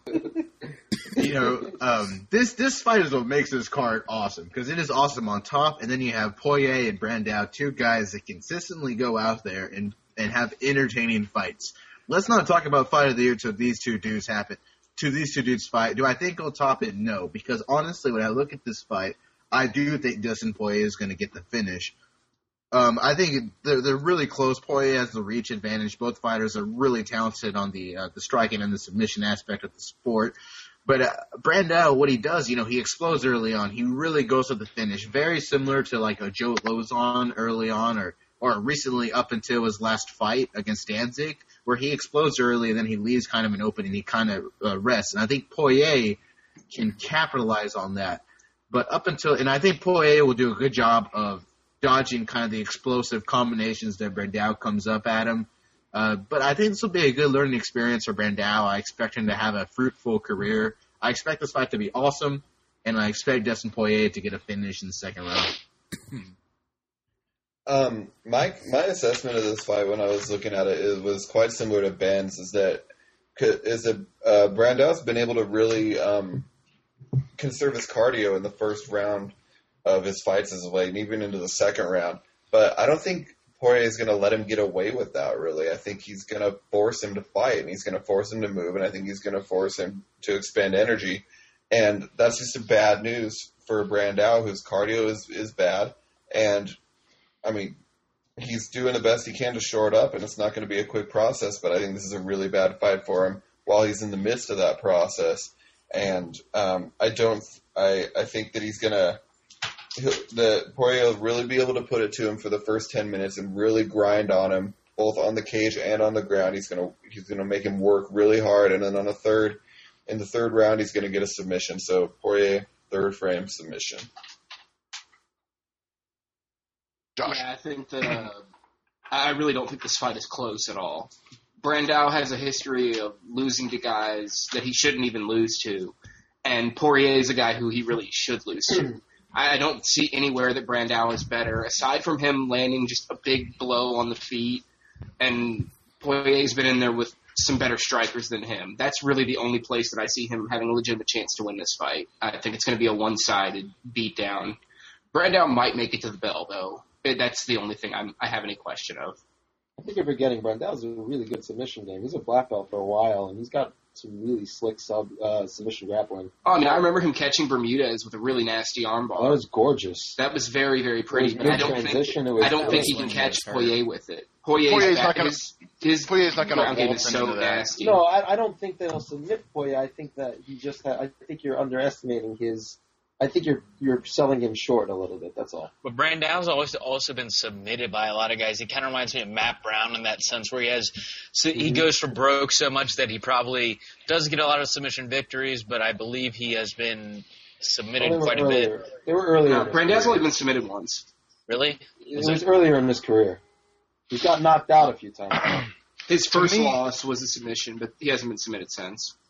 This fight is what makes this card awesome, because it is awesome on top, and then you have Poirier and Brandao, two guys that consistently go out there and have entertaining fights. Let's not talk about fight of the year till these two dudes happen. To these two dudes fight. Do I think he'll top it? No, because honestly, when I look at this fight, I do think Dustin Poirier is going to get the finish. I think they're really close. Poirier has the reach advantage. Both fighters are really talented on the striking and the submission aspect of the sport. But Brandao, what he does, he explodes early on. He really goes for the finish. Very similar to like a Joe Lozon early on, or recently up until his last fight against Danzig, where he explodes early and then he leaves kind of an opening. He kind of rests. And I think Poirier can capitalize on that. But and I think Poirier will do a good job of dodging kind of the explosive combinations that Brandao comes up at him. But I think this will be a good learning experience for Brandao. I expect him to have a fruitful career. I expect this fight to be awesome, and I expect Dustin Poirier to get a finish in the second round. My assessment of this fight when I was looking at it was quite similar to Ben's. Is that Brandao's been able to really conserve his cardio in the first round of his fights as of late, and even into the second round. But I don't think Poirier is going to let him get away with that, really. I think he's going to force him to fight, and he's going to force him to move, and I think he's going to force him to expend energy. And that's just a bad news for Brandao, whose cardio is bad. And, I mean, he's doing the best he can to shore it up, and it's not going to be a quick process, but I think this is a really bad fight for him while he's in the midst of that process. And I think that he's going to Poirier will really be able to put it to him for the first 10 minutes and really grind on him, both on the cage and on the ground. He's gonna make him work really hard, and then in the third round, he's gonna get a submission. So Poirier, third frame submission. Josh. Yeah, I think that I really don't think this fight is close at all. Brandao has a history of losing to guys that he shouldn't even lose to, and Poirier is a guy who he really should lose to. I don't see anywhere that Brandao is better, aside from him landing just a big blow on the feet, and Poirier's been in there with some better strikers than him. That's really the only place that I see him having a legitimate chance to win this fight. I think it's going to be a one-sided beatdown. Brandao might make it to the bell, though. That's the only thing I have any question of. I think you're forgetting Brandao's a really good submission game. He's a black belt for a while, and he's got some really slick submission grappling. Oh, I mean, I remember him catching Bermudez with a really nasty armbar. That was gorgeous. That was very, very pretty. But I don't think he can catch Poirier with it. Poirier's not going to ground game waltz is so into that. nasty. No, I don't think that he'll submit Poirier. I think that I think you're underestimating his. I think you're selling him short a little bit. That's all. But Brandao's also been submitted by a lot of guys. He kind of reminds me of Matt Brown in that sense, where he goes for broke so much that he probably does get a lot of submission victories. But I believe he has been submitted quite a bit. They were earlier. Brandao's only been submitted once. Really? It was earlier in his career. He got knocked out a few times. His first loss was a submission, but he hasn't been submitted since.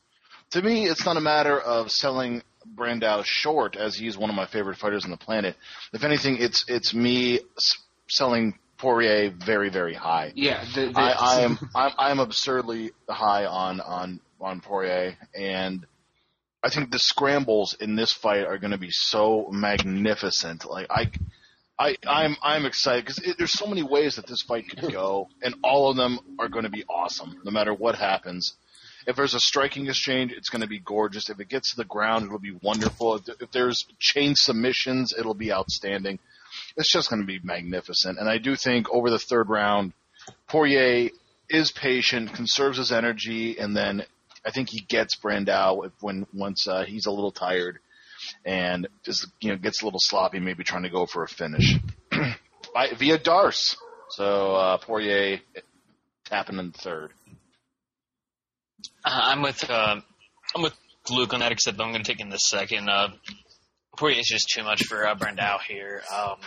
To me, it's not a matter of selling Brandao short, as he's one of my favorite fighters on the planet. If anything, it's me selling Poirier very, very high. Yeah, I am absurdly high on Poirier, and I think the scrambles in this fight are going to be so magnificent. Like I'm excited because there's so many ways that this fight could go, and all of them are going to be awesome, no matter what happens. If there's a striking exchange, it's going to be gorgeous. If it gets to the ground, it'll be wonderful. If there's chain submissions, it'll be outstanding. It's just going to be magnificent. And I do think over the third round, Poirier is patient, conserves his energy, and then I think he gets Brandao once he's a little tired and just gets a little sloppy, maybe trying to go for a finish via Darce. So Poirier tapping in the third. I'm with Luke on that, except I'm going to take in the second. Poirier is just too much for Brandao here.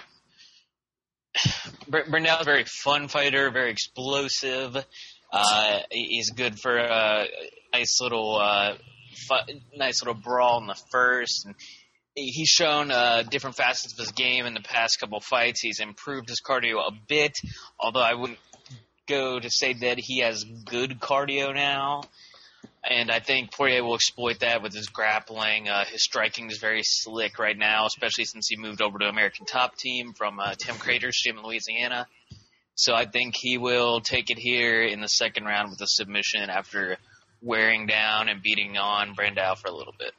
Brandao is a very fun fighter, very explosive. He's good for a nice little brawl in the first. And he's shown different facets of his game in the past couple fights. He's improved his cardio a bit, although I wouldn't go to say that he has good cardio now. And I think Poirier will exploit that with his grappling. His striking is very slick right now, especially since he moved over to American Top Team from Tim Crater's gym in Louisiana. So I think he will take it here in the second round with a submission after wearing down and beating on Brandao for a little bit.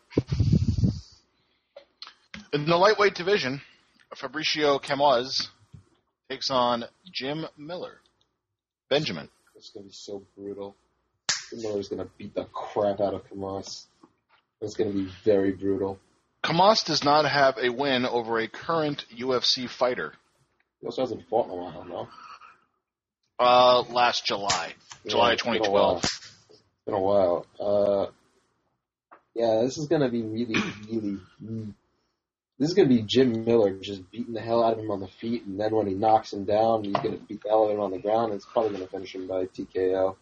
In the lightweight division, Fabricio Camoes takes on Jim Miller. Benjamin. It's going to be so brutal. Miller's going to beat the crap out of Camoes. It's going to be very brutal. Camoes does not have a win over a current UFC fighter. He also hasn't fought in a while, no? Last July. July 2012. It's been a while. Yeah, this is going to be really, really... This is going to be Jim Miller just beating the hell out of him on the feet, and then when he knocks him down, he's going to beat the hell out of him on the ground, and it's probably going to finish him by TKO.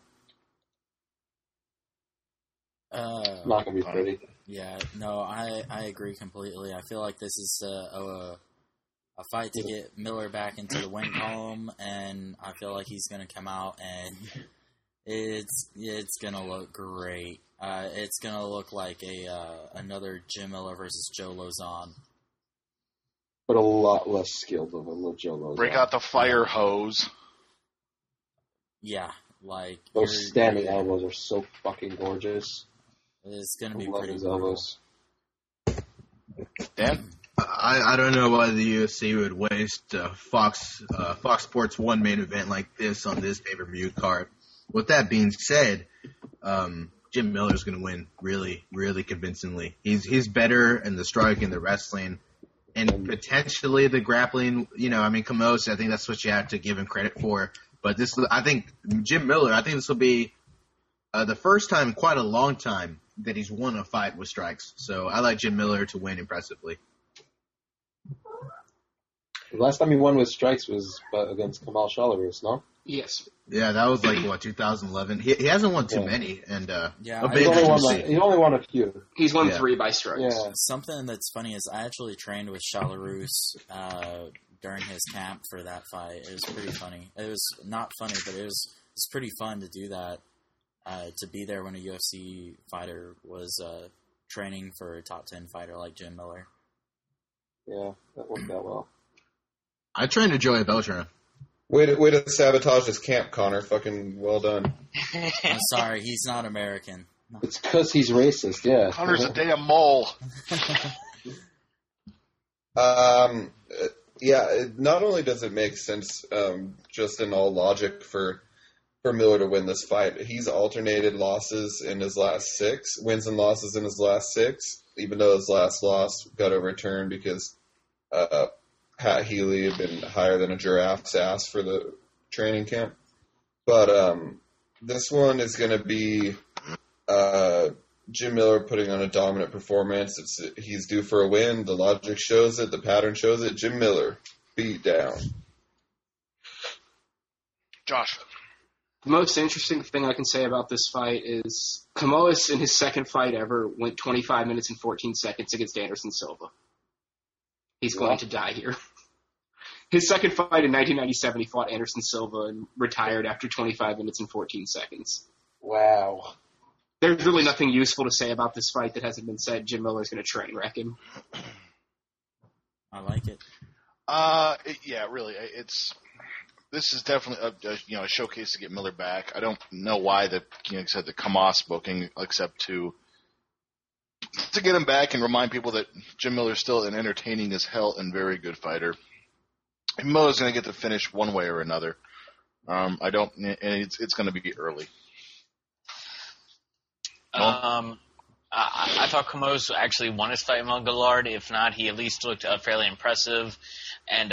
Not going to be pretty. Yeah, no, I agree completely. I feel like this is a fight to get Miller back into the win column, and I feel like he's going to come out and it's going to look great. It's going to look like another Jim Miller versus Joe Lozon. But a lot less skilled of a Joe Lozon. Break out the fire hose. Yeah, like those standing elbows are so fucking gorgeous. It's going to be pretty elbows. Dan? I don't know why the UFC would waste Fox Sports 1 main event like this on this pay-per-view card. With that being said, Jim Miller's going to win really, really convincingly. He's better in the strike and the wrestling and potentially the grappling. Camoes, I think that's what you have to give him credit for. But I think Jim Miller, this will be the first time in quite a long time that he's won a fight with strikes. So I like Jim Miller to win impressively. The last time he won with strikes was against Kamal Shalorus, no? Yes. Yeah, that was 2011. He hasn't won too many, and he's only won a few. He's won 3 by strikes. Yeah. Something that's funny is I actually trained with Shalorus during his camp for that fight. It was pretty funny. It was not funny, but it was pretty fun to do that. To be there when a UFC fighter was training for a top 10 fighter like Jim Miller. Yeah, that worked out well. I trained with Joey Beltran. Way to sabotage his camp, Connor. Fucking well done. I'm sorry, he's not American. It's because he's racist, yeah. Connor's a damn mole. Yeah, not only does it make sense just in all logic for Miller to win this fight, he's alternated losses in his last 6, wins and losses in his last 6, even though his last loss got overturned because Pat Healy had been higher than a giraffe's ass for the training camp. But this one is going to be Jim Miller putting on a dominant performance. He's due for a win. The logic shows it. The pattern shows it. Jim Miller, beat down. Josh. The most interesting thing I can say about this fight is Camoes, in his second fight ever, went 25 minutes and 14 seconds against Anderson Silva. He's going to die here. His second fight in 1997, he fought Anderson Silva and retired after 25 minutes and 14 seconds. Wow. There's really nothing useful to say about this fight that hasn't been said. Jim Miller's going to train wreck him. I like it. Yeah, really. This is definitely a showcase to get Miller back. I don't know why the King said the Camoes booking, except to get him back and remind people that Jim Miller's still an entertaining as hell and very good fighter. And Miller's going to get the finish one way or another. And it's going to be early. I thought Camoes actually won his fight among Gillard. If not, he at least looked fairly impressive. And,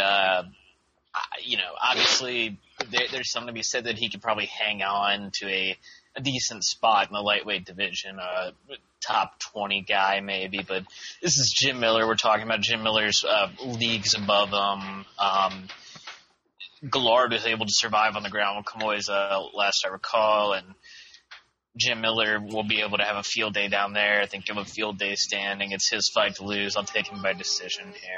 obviously there's something to be said that he could probably hang on to a decent spot in the lightweight division, top 20 guy maybe. But this is Jim Miller. We're talking about Jim Miller's leagues above him. Gillard was able to survive on the ground with Camoes last I recall, and Jim Miller will be able to have a field day down there. I think give a field day standing. It's his fight to lose. I'll take him by decision here.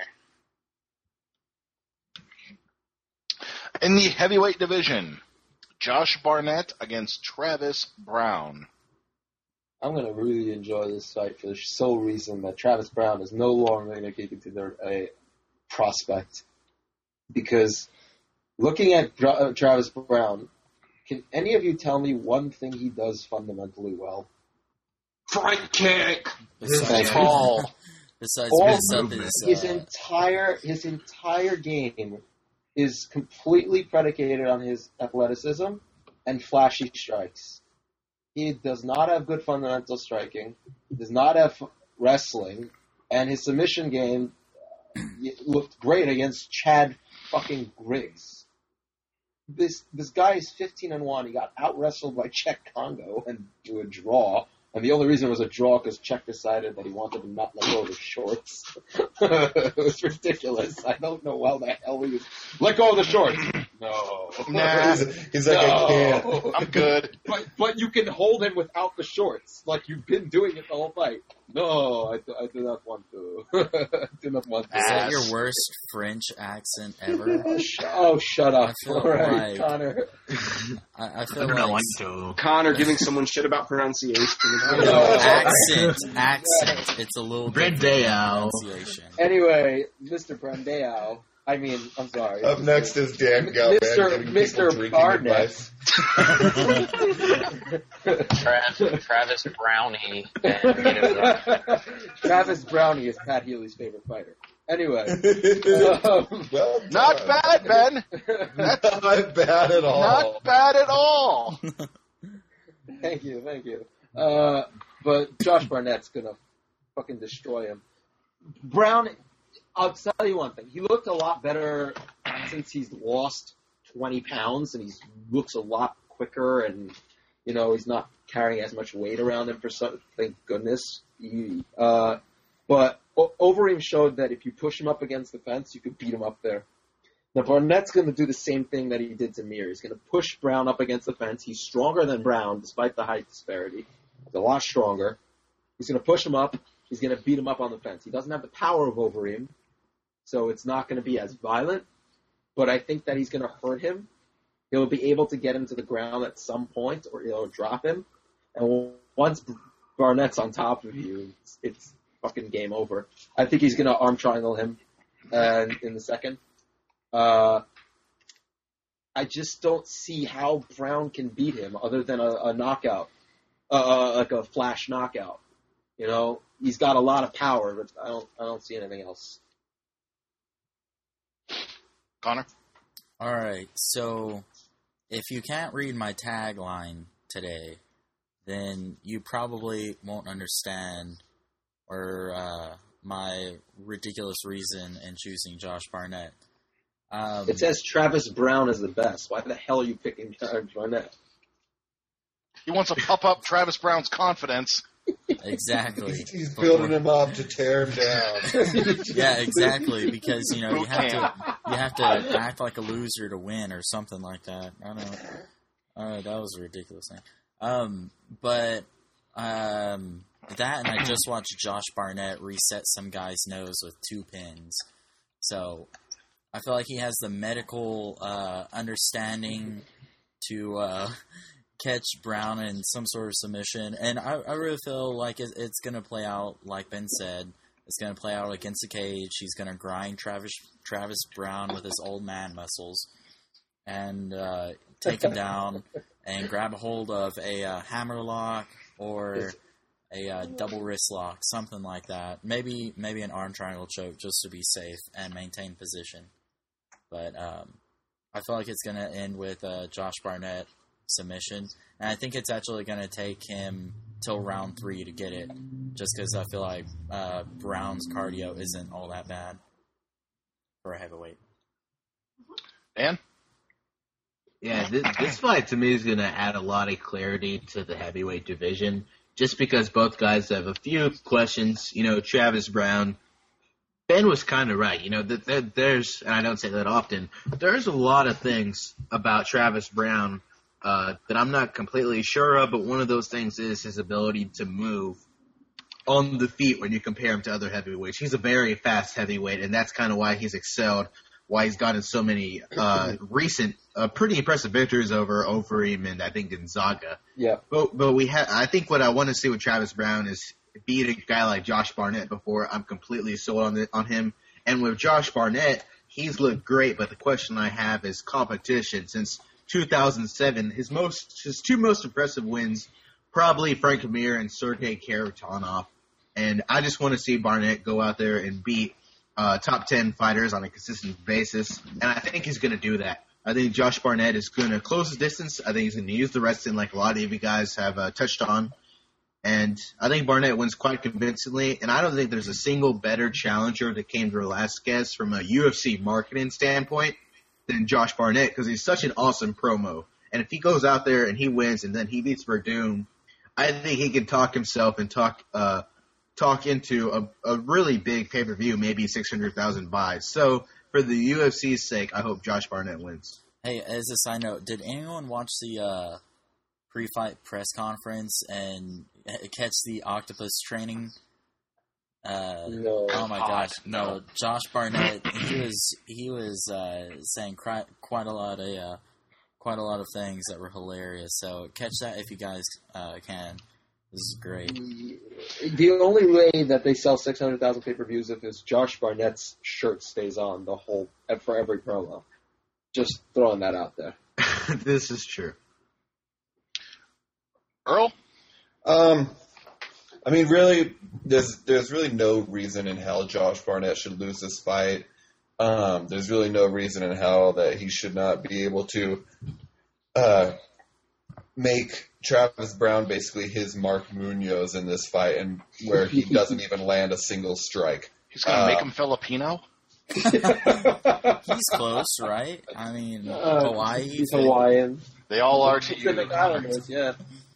In the heavyweight division, Josh Barnett against Travis Brown. I'm going to really enjoy this fight for the sole reason that Travis Brown is no longer going to be considered a prospect. Because looking at Travis Brown, can any of you tell me one thing he does fundamentally well? Front kick! Besides mix up his entire game is completely predicated on his athleticism and flashy strikes. He does not have good fundamental striking. He does not have wrestling. And his submission game looked great against Chad fucking Griggs. This guy is 15-1. He got out-wrestled by Czech Congo and to a draw. And the only reason it was a draw because Czech decided that he wanted to not let go of his shorts. It was ridiculous. I don't know how the hell he was. Let go of the shorts. No. Nah. He's like, I can't. I'm good. But you can hold him without the shorts, like you've been doing it the whole fight. No, I do not want to. I do not want to. Is that your worst French accent ever? Shut up. All right, like, Connor. I feel like Connor giving someone shit about pronunciation. Accent. It's a little Brandao. pronunciation. Anyway, Mr. Brandao. I'm sorry. Up next is Dan Galvan. Mr. Barnett. Travis Brownie. Travis Brownie is Pat Healy's favorite fighter. Anyway. Well Not bad, Ben. Not bad at all. Not bad at all. Thank you. But Josh Barnett's gonna fucking destroy him. Brown, I'll tell you one thing. He looked a lot better since he's lost 20 pounds, and he looks a lot quicker, and, he's not carrying as much weight around him thank goodness. But Overeem showed that if you push him up against the fence, you could beat him up there. Now, Barnett's going to do the same thing that he did to Mir. He's going to push Brown up against the fence. He's stronger than Brown, despite the height disparity. He's a lot stronger. He's going to push him up. He's going to beat him up on the fence. He doesn't have the power of Overeem, so it's not going to be as violent. But I think that he's going to hurt him. He'll be able to get him to the ground at some point, or he'll drop him. And once Barnett's on top of you, it's fucking game over. I think he's going to arm triangle him in the second. I just don't see how Brown can beat him other than a knockout, like a flash knockout. He's got a lot of power, but I don't see anything else. Connor? All right, so if you can't read my tagline today, then you probably won't understand my ridiculous reason in choosing Josh Barnett. It says Travis Brown is the best. Why the hell are you picking Travis Barnett? He wants to pump up Travis Brown's confidence. Exactly. He's building him up to tear him down. Yeah, exactly. Because you have to act like a loser to win or something like that. I don't know. That was a ridiculous thing. But that, and I just watched Josh Barnett reset some guy's nose with 2 pins. So I feel like he has the medical understanding to catch Brown in some sort of submission. And I really feel like it's going to play out like Ben said. It's going to play out against the cage. He's going to grind Travis Brown with his old man muscles and take him down and grab a hold of a hammer lock or a double wrist lock, something like that. Maybe an arm triangle choke just to be safe and maintain position. But I feel like it's going to end with Josh Barnett submission. And I think it's actually going to take him till round 3 to get it, just because I feel like Brown's cardio isn't all that bad for a heavyweight. Dan? Yeah, this fight to me is going to add a lot of clarity to the heavyweight division, just because both guys have a few questions. You know, Travis Brown, Ben was kind of right. You know, there's, and I don't say that often, there's a lot of things about Travis Brown that I'm not completely sure of, but one of those things is his ability to move on the feet when you compare him to other heavyweights. He's a very fast heavyweight, and that's kind of why he's excelled, why he's gotten so many recent, pretty impressive victories over Overeem and I think Gonzaga. Yeah. But I think what I want to see with Travis Brown is beat a guy like Josh Barnett before I'm completely sold on him. And with Josh Barnett, he's looked great, but the question I have is competition. Since 2007, his 2 most impressive wins, probably Frank Mir and Sergey Karatanov. And I just want to see Barnett go out there and beat top 10 fighters on a consistent basis. And I think he's going to do that. I think Josh Barnett is going to close his distance. I think he's going to use the wrestling like a lot of you guys have touched on. And I think Barnett wins quite convincingly. And I don't think there's a single better challenger to Cain Velasquez from a UFC marketing standpoint than Josh Barnett, because he's such an awesome promo. And if he goes out there and he wins and then he beats Verdun, I think he can talk himself and talk into a really big pay-per-view, maybe 600,000 buys. So for the UFC's sake, I hope Josh Barnett wins. Hey, as a side note, did anyone watch the pre-fight press conference and catch the octopus training? No. Oh my gosh, no! Josh Barnett, he was saying quite a lot of things that were hilarious. So catch that if you guys can. This is great. The only way that they sell 600,000 pay-per-views if is Josh Barnett's shirt stays on for every promo. Just throwing that out there. This is true. Earl? I mean, really, there's really no reason in hell Josh Barnett should lose this fight. There's really no reason in hell that he should not be able to make Travis Brown basically his Mark Munoz in this fight, and where he doesn't even land a single strike. He's going to make him Filipino? He's close, right? I mean, Hawaii. He's Hawaiian. They all are to you. Pacific Islanders, yeah.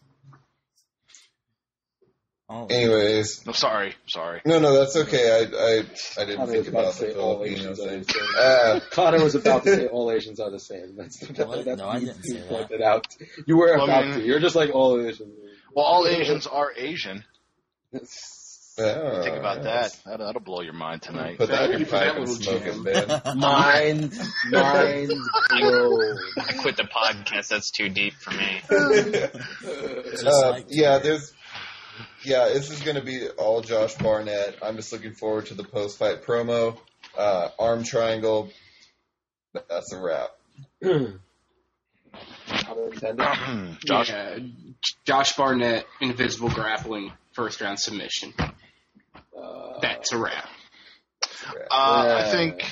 Oh. Anyways. No, sorry. No, that's okay. I didn't think about the Filipinos thing. Connor was about to say all Asians are the same. That's No, I didn't say that. Pointed out. You were about to. You're just like all Asians. Well, all Asians are Asian. Yeah. Think about that. That'll blow your mind tonight. Put that in your Thank you for that pipe and little smoke jam. it, man. Mind blown. I quit the podcast. That's too deep for me. This is going to be all Josh Barnett. I'm just looking forward to the post-fight promo. Arm triangle. That's a wrap. Josh? Yeah, Josh Barnett, invisible grappling, first round submission. That's a wrap. I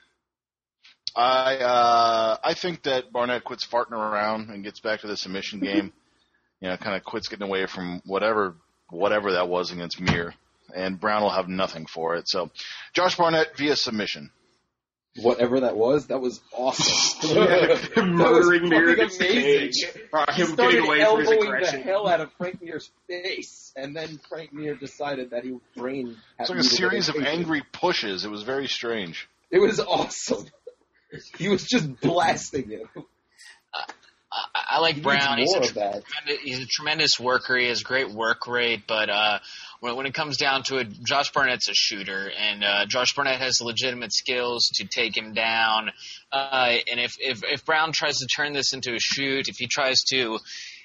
think that Barnett quits farting around and gets back to the submission game. You know, kind of quits getting away from whatever that was against Mir, and Brown will have nothing for it. So, Josh Barnett via submission. Whatever that was awesome. Him murdering Mir fucking against the cage. He Him started getting away from his elbowing aggression. the hell out of Frank Mir's face, and then Frank Mir decided that he brain. It's like a series of angry pushes. It was very strange. It was awesome. He was just blasting him. I like He Brown. needs more of that. He's a tremendous worker. He has great work rate, but when it comes down to it, Josh Barnett's a shooter, and Josh Barnett has legitimate skills to take him down. And if Brown tries to turn this into a shoot, if he tries to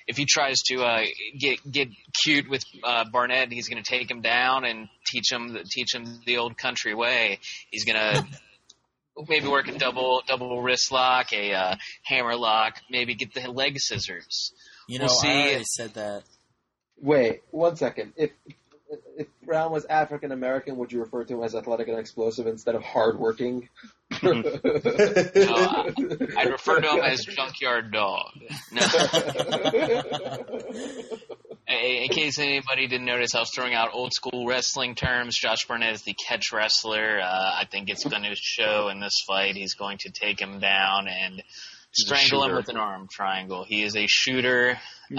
get cute with Barnett, he's going to take him down and teach him the old country way. He's going to maybe work a double wrist lock, a hammer lock, maybe get the leg scissors. You know, We'll see. I already said that. Wait, 1 second. If Brown was African American, would you refer to him as athletic and explosive instead of hardworking? No, I'd refer to him as Junkyard Dog. No. In case anybody didn't notice, I was throwing out old school wrestling terms. Josh Barnett is the catch wrestler. I think it's going to show in this fight. He's going to take him down and strangle him with an arm triangle. He is a shooter.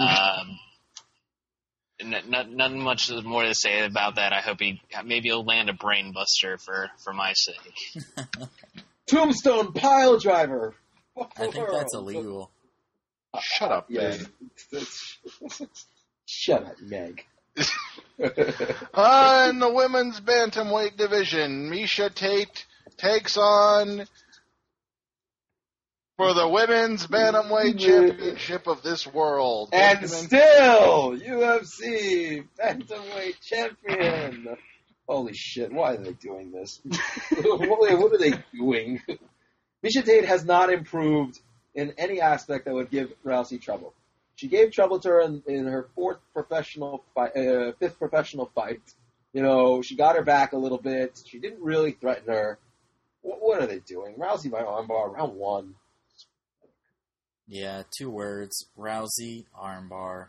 Nothing much more to say about that. I hope he'll land a brain buster for my sake. Tombstone pile driver. I think that's illegal. Shut up, Yeah. Meg. Shut up, Meg. In the women's bantamweight division, Miesha Tate takes on for the women's bantamweight championship of this world. And Benjamin- still, UFC bantamweight champion. Holy shit, why are they doing this? What are they doing? Miesha Tate has not improved in any aspect that would give Rousey trouble. She gave trouble to her in her fifth professional fight. You know, she got her back a little bit. She didn't really threaten her. What are they doing? Rousey by armbar, round 1. Yeah, 2 words. Rousey, armbar.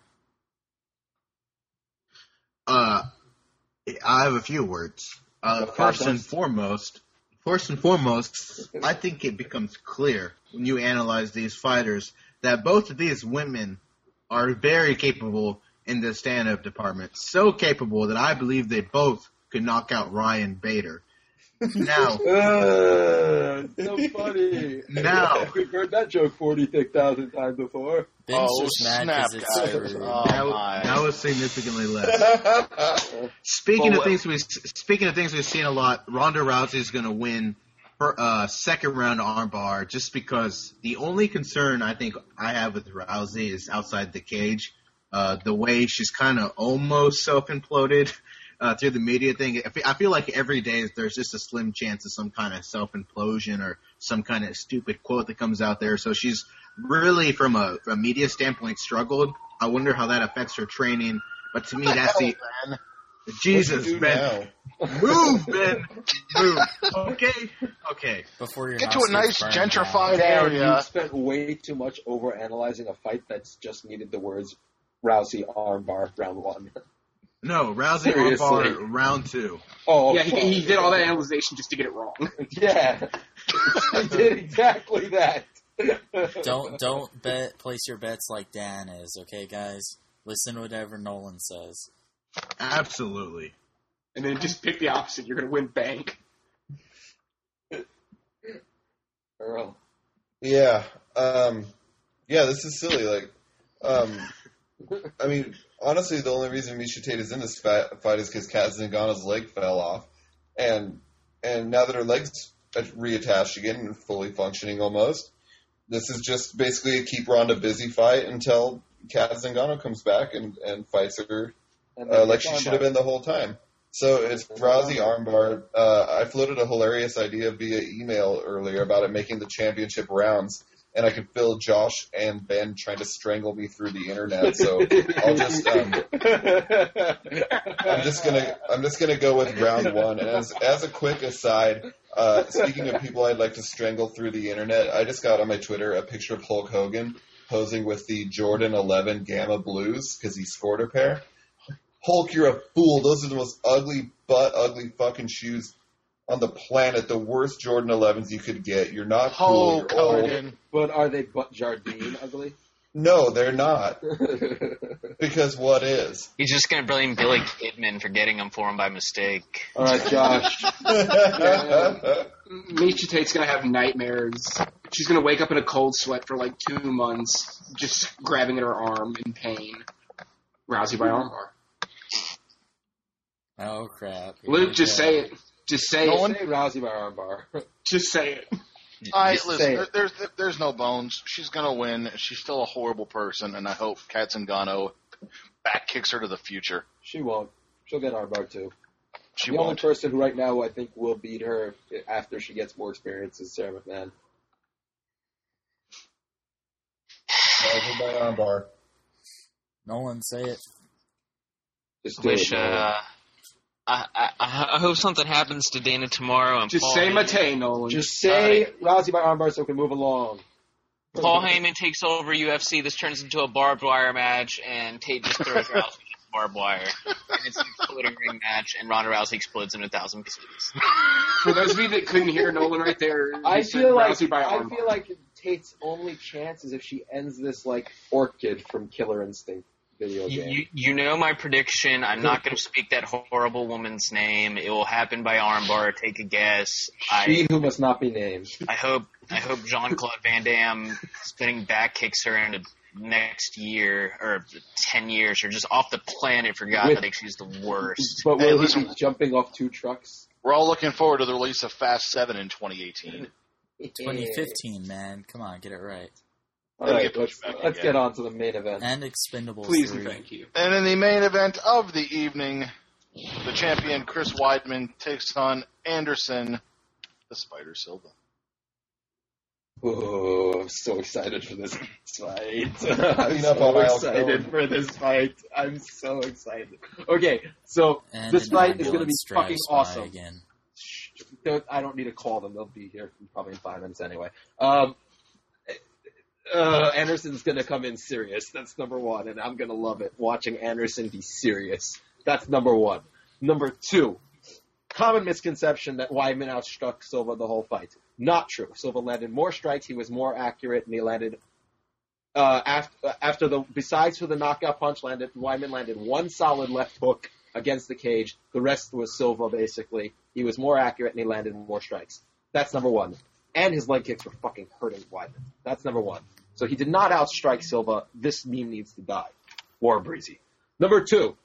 I have a few words. First and foremost, I think it becomes clear when you analyze these fighters that both of these women are very capable in the stand-up department. So capable that I believe they both could knock out Ryan Bader. Now, so funny. Now. We've heard that joke 40,000 times before. Ben's Oh, just mad snap, because it's guys. screwed. Oh, my. that was significantly less. Speaking of things we've seen a lot, Ronda Rousey is going to win her second round armbar just because the only concern I think I have with Rousey is outside the cage. The way she's kind of almost self-imploded through the media thing. I feel like every day there's just a slim chance of some kind of self-implosion or some kind of stupid quote that comes out there. So she's really, from a media standpoint, struggled. I wonder how that affects her training. But to me, that's the... Man. Jesus, do Ben. now? Move, Ben. Move. Okay. Before your Get to house a nice gets burned gentrified Dan, area. you spent way too much over analyzing a fight that's just needed the words Rousey armbar round 1. No, Rousey Seriously. armbar round 2. Oh, Yeah, he did all that analyzation just to get it wrong. Yeah, he did exactly that. down. Don't place your bets like Dan is, okay, guys? Listen to whatever Nolan says. Absolutely. And then just pick the opposite. You're going to win bank. Earl. Yeah. This is silly. Like, I mean, honestly, the only reason Miesha Tate is in this fight is because Kat Zingano's leg fell off. And now that her leg's reattached again and fully functioning almost, this is just basically a keep Ronda busy fight until Kat Zingano comes back and fights her like she should have been the whole time. So it's Rousey armbar. I floated a hilarious idea via email earlier about it making the championship rounds, and I could feel Josh and Ben trying to strangle me through the internet. So I'll just, I'm just gonna go with round 1. And as a quick aside, speaking of people I'd like to strangle through the internet, I just got on my Twitter a picture of Hulk Hogan posing with the Jordan 11 Gamma Blues because he scored a pair. Hulk, you're a fool. Those are the most ugly fucking shoes on the planet. The worst Jordan 11s you could get. You're not cool. Hulk You're old. Hogan. But are they Jardine ugly? No, they're not. Because what is? He's just going to blame Billy Kidman for getting them for him by mistake. All right, Josh. Miesha Tate's going to have nightmares She's going to wake up in a cold sweat for like 2 months, just grabbing at her arm in pain. Rousey by armbar. Oh, crap. Luke, just say it. Just say Say it. Rousey by armbar. Just say it. Listen, there's no bones. She's going to win. She's still a horrible person, and I hope Kat Zingano back kicks her to the future. She won't. She'll get armbar too. She The only won't. person who right now I think will beat her after she gets more experience is Sarah McMahon. Rousey by armbar. Nolan, say it. Just do Wish, it, man. I hope something happens to Dana tomorrow. And Just Paul say Heyman, Matei, Nolan. Just say Rousey by armbar so we can move along. Paul Heyman takes over UFC. This turns into a barbed wire match, and Tate just throws Rousey into barbed wire. And it's an exploding ring match, and Ronda Rousey explodes into 1,000 pieces. For those of you that couldn't hear Nolan right there, I he said feel like Rousey by armbar. Tate's only chance is if she ends this like Orchid from Killer Instinct video game. You know my prediction. I'm not going to speak that horrible woman's name. It will happen by armbar. Take a guess. She who must not be named. I hope Jean-Claude Van Damme spinning back kicks her into next year or 10 years or just off the planet for God sake. She's the worst. But Hey, will he listen. be jumping off 2 trucks? We're all looking forward to the release of Fast 7 in 2018. 2015, man. Come on, get it right. All right, Get pushed back let's again. get on to the main event. And Expendables Please 3. and thank you. And in the main event of the evening, the champion Chris Weidman takes on Anderson, the Spider Silva. Oh, I'm so excited for this fight. Clean I'm up so on aisle excited code. for this fight. I'm so excited. Okay, so And this an fight is going to be ambulance fucking drives by awesome. Again. I don't need to call them. They'll be here probably in 5 minutes anyway. Anderson's going to come in serious. That's number one, and I'm going to love it, watching Anderson be serious. That's number one. Number two, common misconception that Weidman outstruck Silva the whole fight. Not true. Silva landed more strikes. He was more accurate, and he landed besides for the knockout punch, Weidman landed one solid left hook against the cage. The rest was Silva, basically. He was more accurate, and he landed more strikes. That's number one. And his leg kicks were fucking hurting Weidman. That's number one. So he did not outstrike Silva. This meme needs to die. War Breezy. Number two,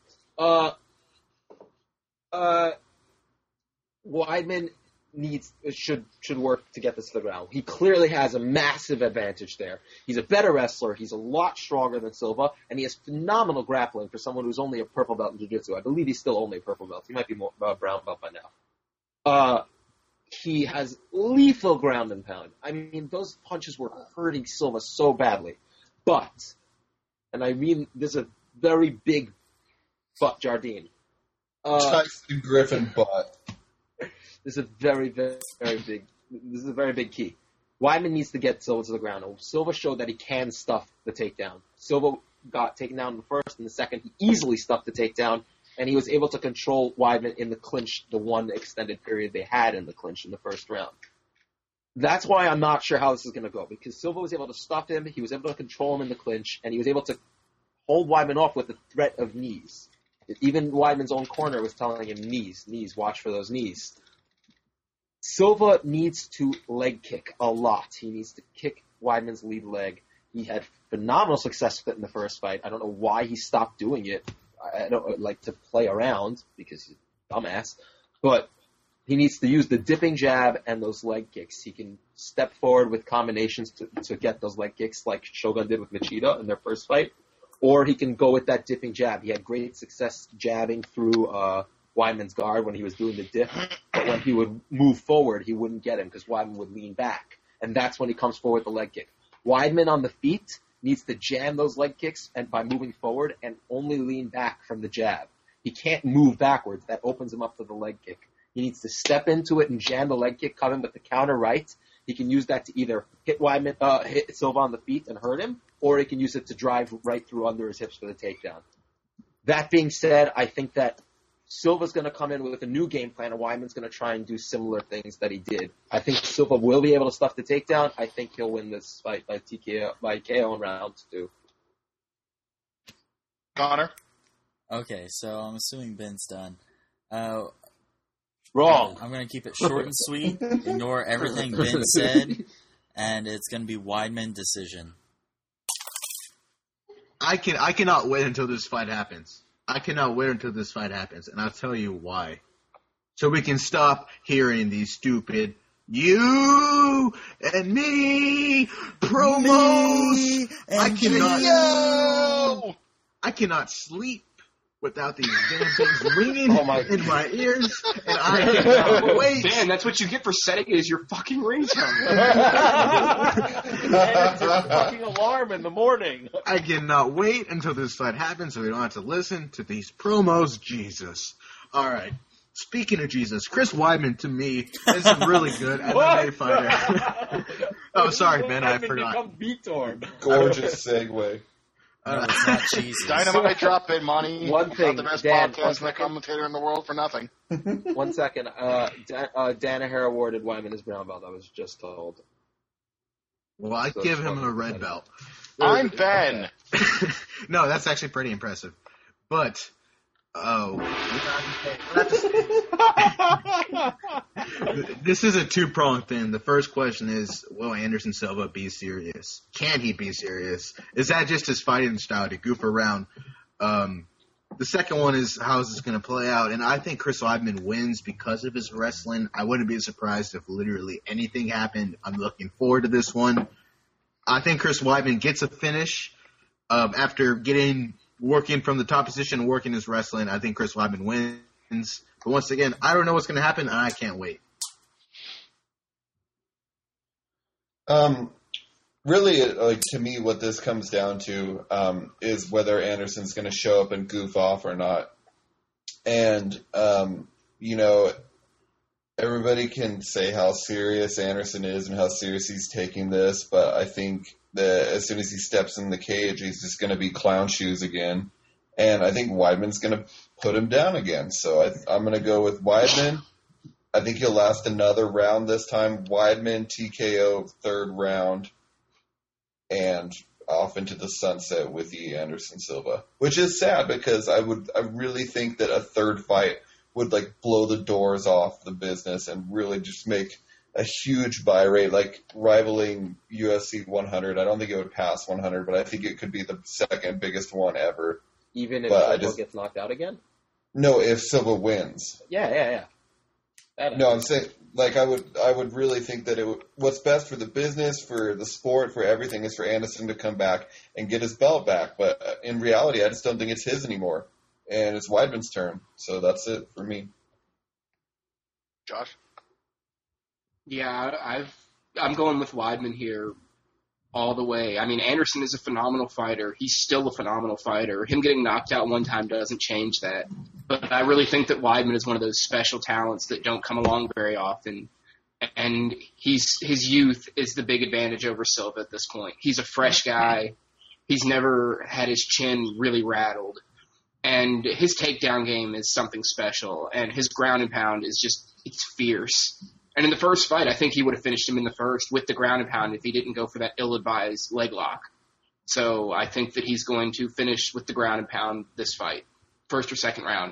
Weidman should work to get this to the ground. He clearly has a massive advantage there. He's a better wrestler. He's a lot stronger than Silva, and he has phenomenal grappling for someone who's only a purple belt in jiu-jitsu. I believe he's still only a purple belt. He might be more brown belt by now. He has lethal ground and pound. I mean, those punches were hurting Silva so badly. But, and I mean, this is a very big butt, Jardine. Tyson Griffin butt. This is a very, very, very big. This is a very big key. Weidman needs to get Silva to the ground. Silva showed that he can stuff the takedown. Silva got taken down in the first and the second. He easily stuffed the takedown, and he was able to control Weidman in the clinch, the one extended period they had in the clinch in the first round. That's why I'm not sure how this is going to go, because Silva was able to stuff him, he was able to control him in the clinch, and he was able to hold Weidman off with the threat of knees. Even Weidman's own corner was telling him, knees, watch for those knees. Silva needs to leg kick a lot. He needs to kick Weidman's lead leg. He had phenomenal success with it in the first fight. I don't know why he stopped doing it. I don't like to play around because he's a dumbass. But he needs to use the dipping jab and those leg kicks. He can step forward with combinations to get those leg kicks like Shogun did with Machida in their first fight. Or he can go with that dipping jab. He had great success jabbing through Weidman's guard when he was doing the dip. But when he would move forward, he wouldn't get him because Weidman would lean back. And that's when he comes forward with the leg kick. Weidman on the feet needs to jam those leg kicks and by moving forward and only lean back from the jab. He can't move backwards. That opens him up to the leg kick. He needs to step into it and jam the leg kick, come in with the counter right. He can use that to either hit Silva on the feet and hurt him, or he can use it to drive right through under his hips for the takedown. That being said, I think that Silva's going to come in with a new game plan, and Weidman's going to try and do similar things that he did. I think Silva will be able to stuff the takedown. I think he'll win this fight by KO in round 2. Connor? Okay, so I'm assuming Ben's done. Wrong. I'm going to keep it short and sweet, ignore everything Ben said, and it's going to be Weidman decision. I cannot wait until this fight happens. And I'll tell you why. So we can stop hearing these stupid you and me promos. I cannot sleep without these damn things ringing in my ears, and I cannot wait. Dan, that's what you get for setting it as your fucking ringtone. And it's a fucking alarm in the morning. I cannot wait until this fight happens so we don't have to listen to these promos. Jesus. All right. Speaking of Jesus, Chris Weidman, to me, is really good MMA fighter. Oh, sorry, Ben, I forgot. Become Vitor. Gorgeous segue. No, it's not Jesus. Dynamite drop in, Monty. One thing, Not the best Dan, podcast and the commentator in the world for nothing. 1 second. Danaher awarded Wyman his brown belt. I was just told. Well, I So give it's him fucking a red funny. belt. I'm Ben. No, that's actually pretty impressive. But, this is a two-pronged thing. The first question is, will Anderson Silva be serious? Can he be serious? Is that just his fighting style to goof around? The second one is, how is this going to play out? And I think Chris Weidman wins because of his wrestling. I wouldn't be surprised if literally anything happened. I'm looking forward to this one. I think Chris Weidman gets a finish after working from the top position, working his wrestling. I think Chris Weidman wins. But once again, I don't know what's going to happen, and I can't wait. Really, like, to me, what this comes down to is whether Anderson's going to show up and goof off or not. And, everybody can say how serious Anderson is and how serious he's taking this, but I think that as soon as he steps in the cage, he's just going to be clown shoes again. And I think Weidman's going to put him down again. So I'm going to go with Weidman. I think he'll last another round this time. Weidman, TKO, third round. And off into the sunset with E. Anderson Silva, which is sad because I really think that a third fight would blow the doors off the business and really just make a huge buy rate, rivaling UFC 100. I don't think it would pass 100, but I think it could be the second biggest one ever. Even if But Silva gets knocked out again? No, if Silva wins. Yeah. No, I'm saying, I would really think that what's best for the business, for the sport, for everything is for Anderson to come back and get his belt back. But in reality, I just don't think it's his anymore. And it's Weidman's turn. So that's it for me. Josh? Yeah, I'm going with Weidman here all the way. I mean, Anderson is a phenomenal fighter. He's still a phenomenal fighter. Him getting knocked out one time doesn't change that. But I really think that Weidman is one of those special talents that don't come along very often. And his youth is the big advantage over Silva at this point. He's a fresh guy. He's never had his chin really rattled. And his takedown game is something special. And his ground and pound is it's fierce. And in the first fight, I think he would have finished him in the first with the ground and pound if he didn't go for that ill-advised leg lock. So I think that he's going to finish with the ground and pound this fight, first or second round.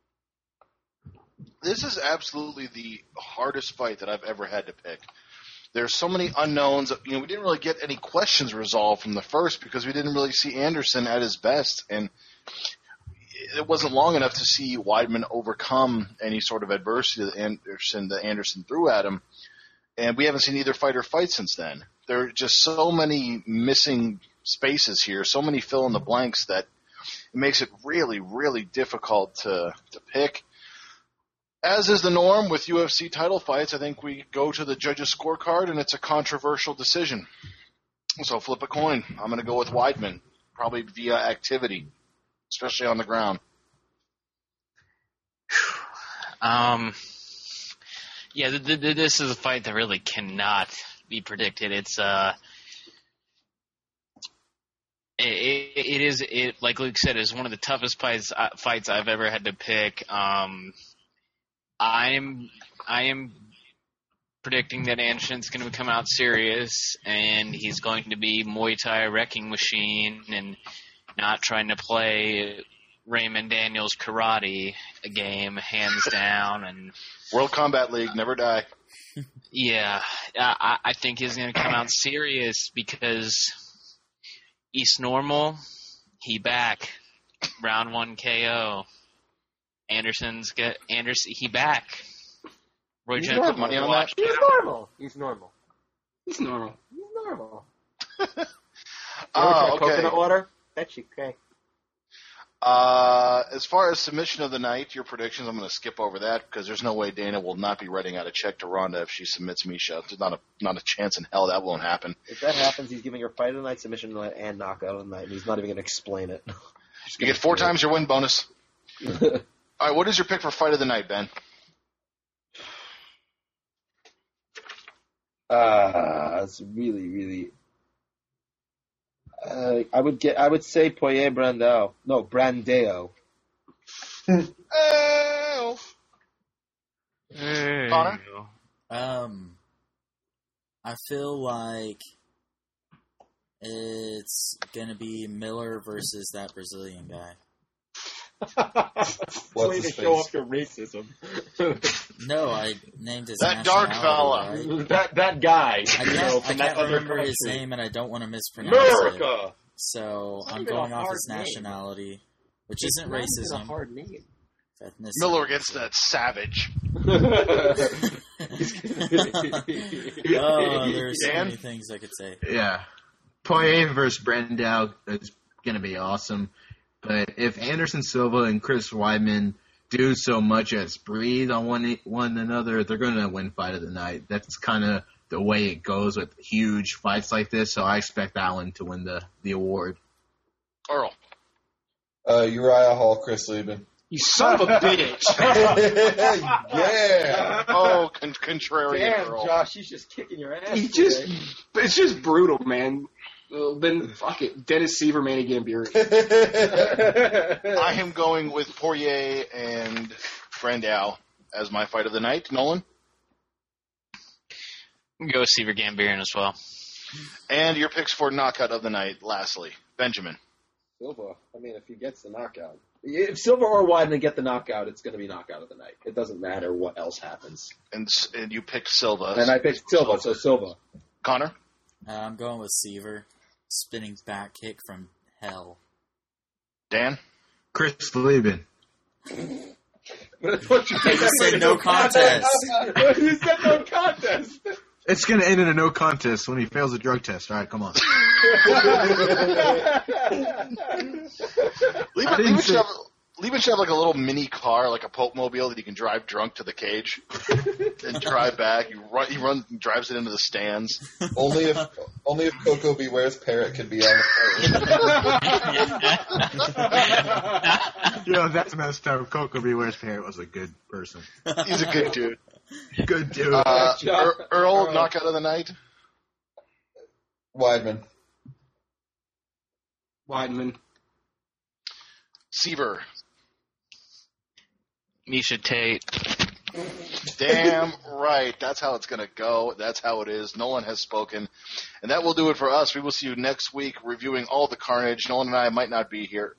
This is absolutely the hardest fight that I've ever had to pick. There's so many unknowns. We didn't really get any questions resolved from the first because we didn't really see Anderson at his best, and it wasn't long enough to see Weidman overcome any sort of adversity that Anderson threw at him. And we haven't seen either fighter fight since then. There are just so many missing spaces here, so many fill in the blanks that it makes it really, really difficult to pick. As is the norm with UFC title fights, I think we go to the judges' scorecard, and it's a controversial decision. So flip a coin. I'm going to go with Weidman, probably via activity, especially on the ground. Yeah, this is a fight that really cannot be predicted. It's it is like Luke said, is one of the toughest fights I've ever had to pick. I am predicting that Anderson's going to come out serious, and he's going to be Muay Thai wrecking machine and not trying to play Raymond Daniels karate game hands down. And World Combat League, never die. Yeah, I think he's going to come out serious because East Normal, he back. Round 1 KO. He back. Roy He's Jensen normal. Money on that? He's normal. He's normal. He's normal. He's normal. Oh, okay. Coconut water? That's okay. As far as submission of the night, your predictions, I'm going to skip over that because there's no way Dana will not be writing out a check to Ronda if she submits Misha. There's not a chance in hell that won't happen. If that happens, he's giving her fight of the night, submission of the night, and knockout of the night, and he's not even going to explain it. You get 4 times your win bonus. All right, what is your pick for fight of the night, Ben? It's really, really. I would say Poirier Brandao. No, Brandao. Oh. Connor? I feel like it's gonna be Miller versus that Brazilian guy. What's Way his to show face? off your racism. No, I named his That dark nationality, fella. right? that guy. I can't remember his name, and I don't want to mispronounce it. America. So Not I'm even going a off hard his name. nationality, which It's isn't not even racism. a hard name. It's ethnicity. Miller against that savage. Oh, there's so Dan? many things I could say. Yeah. Poirier versus Brandao is going to be awesome. But if Anderson Silva and Chris Weidman do so much as breathe on one another, they're going to win fight of the night. That's kind of the way it goes with huge fights like this, so I expect that one to win the award. Earl. Uriah Hall, Chris Lieben. You son of a bitch. Yeah. Oh, contrarian Damn, Earl. Josh, he's just kicking your ass. It's just brutal, man. Well, then fuck it. Dennis Seaver, Manny Gambieri. I am going with Poirier and Brandao as my fight of the night. Nolan? Go with Seaver Gambirian as well. And your picks for knockout of the night, lastly. Benjamin. Silva. I mean, if he gets the knockout. If Silva or Weidman get the knockout, it's going to be knockout of the night. It doesn't matter what else happens. And you picked Silva. And I picked Silva, so Silva. Connor? I'm going with Seaver. Spinning back kick from hell. Dan? Chris Lieben. What you said no contest. You said no contest. It's going to end in a no contest when he fails a drug test. All right, come on. Lieben should have like a little mini car, like a Pope Mobile that he can drive drunk to the cage and drive back. He drives it into the stands. Only if Coco Beware's parrot could be on the You know, that's messed up. Coco Beware's parent was a good person. He's a good dude. Good dude. Earl, knockout of the night? Weidman. Weidman. Seaver. Misha Tate. Damn right. That's how it's going to go. That's how it is. Nolan has spoken. And that will do it for us. We will see you next week reviewing all the carnage. Nolan and I might not be here.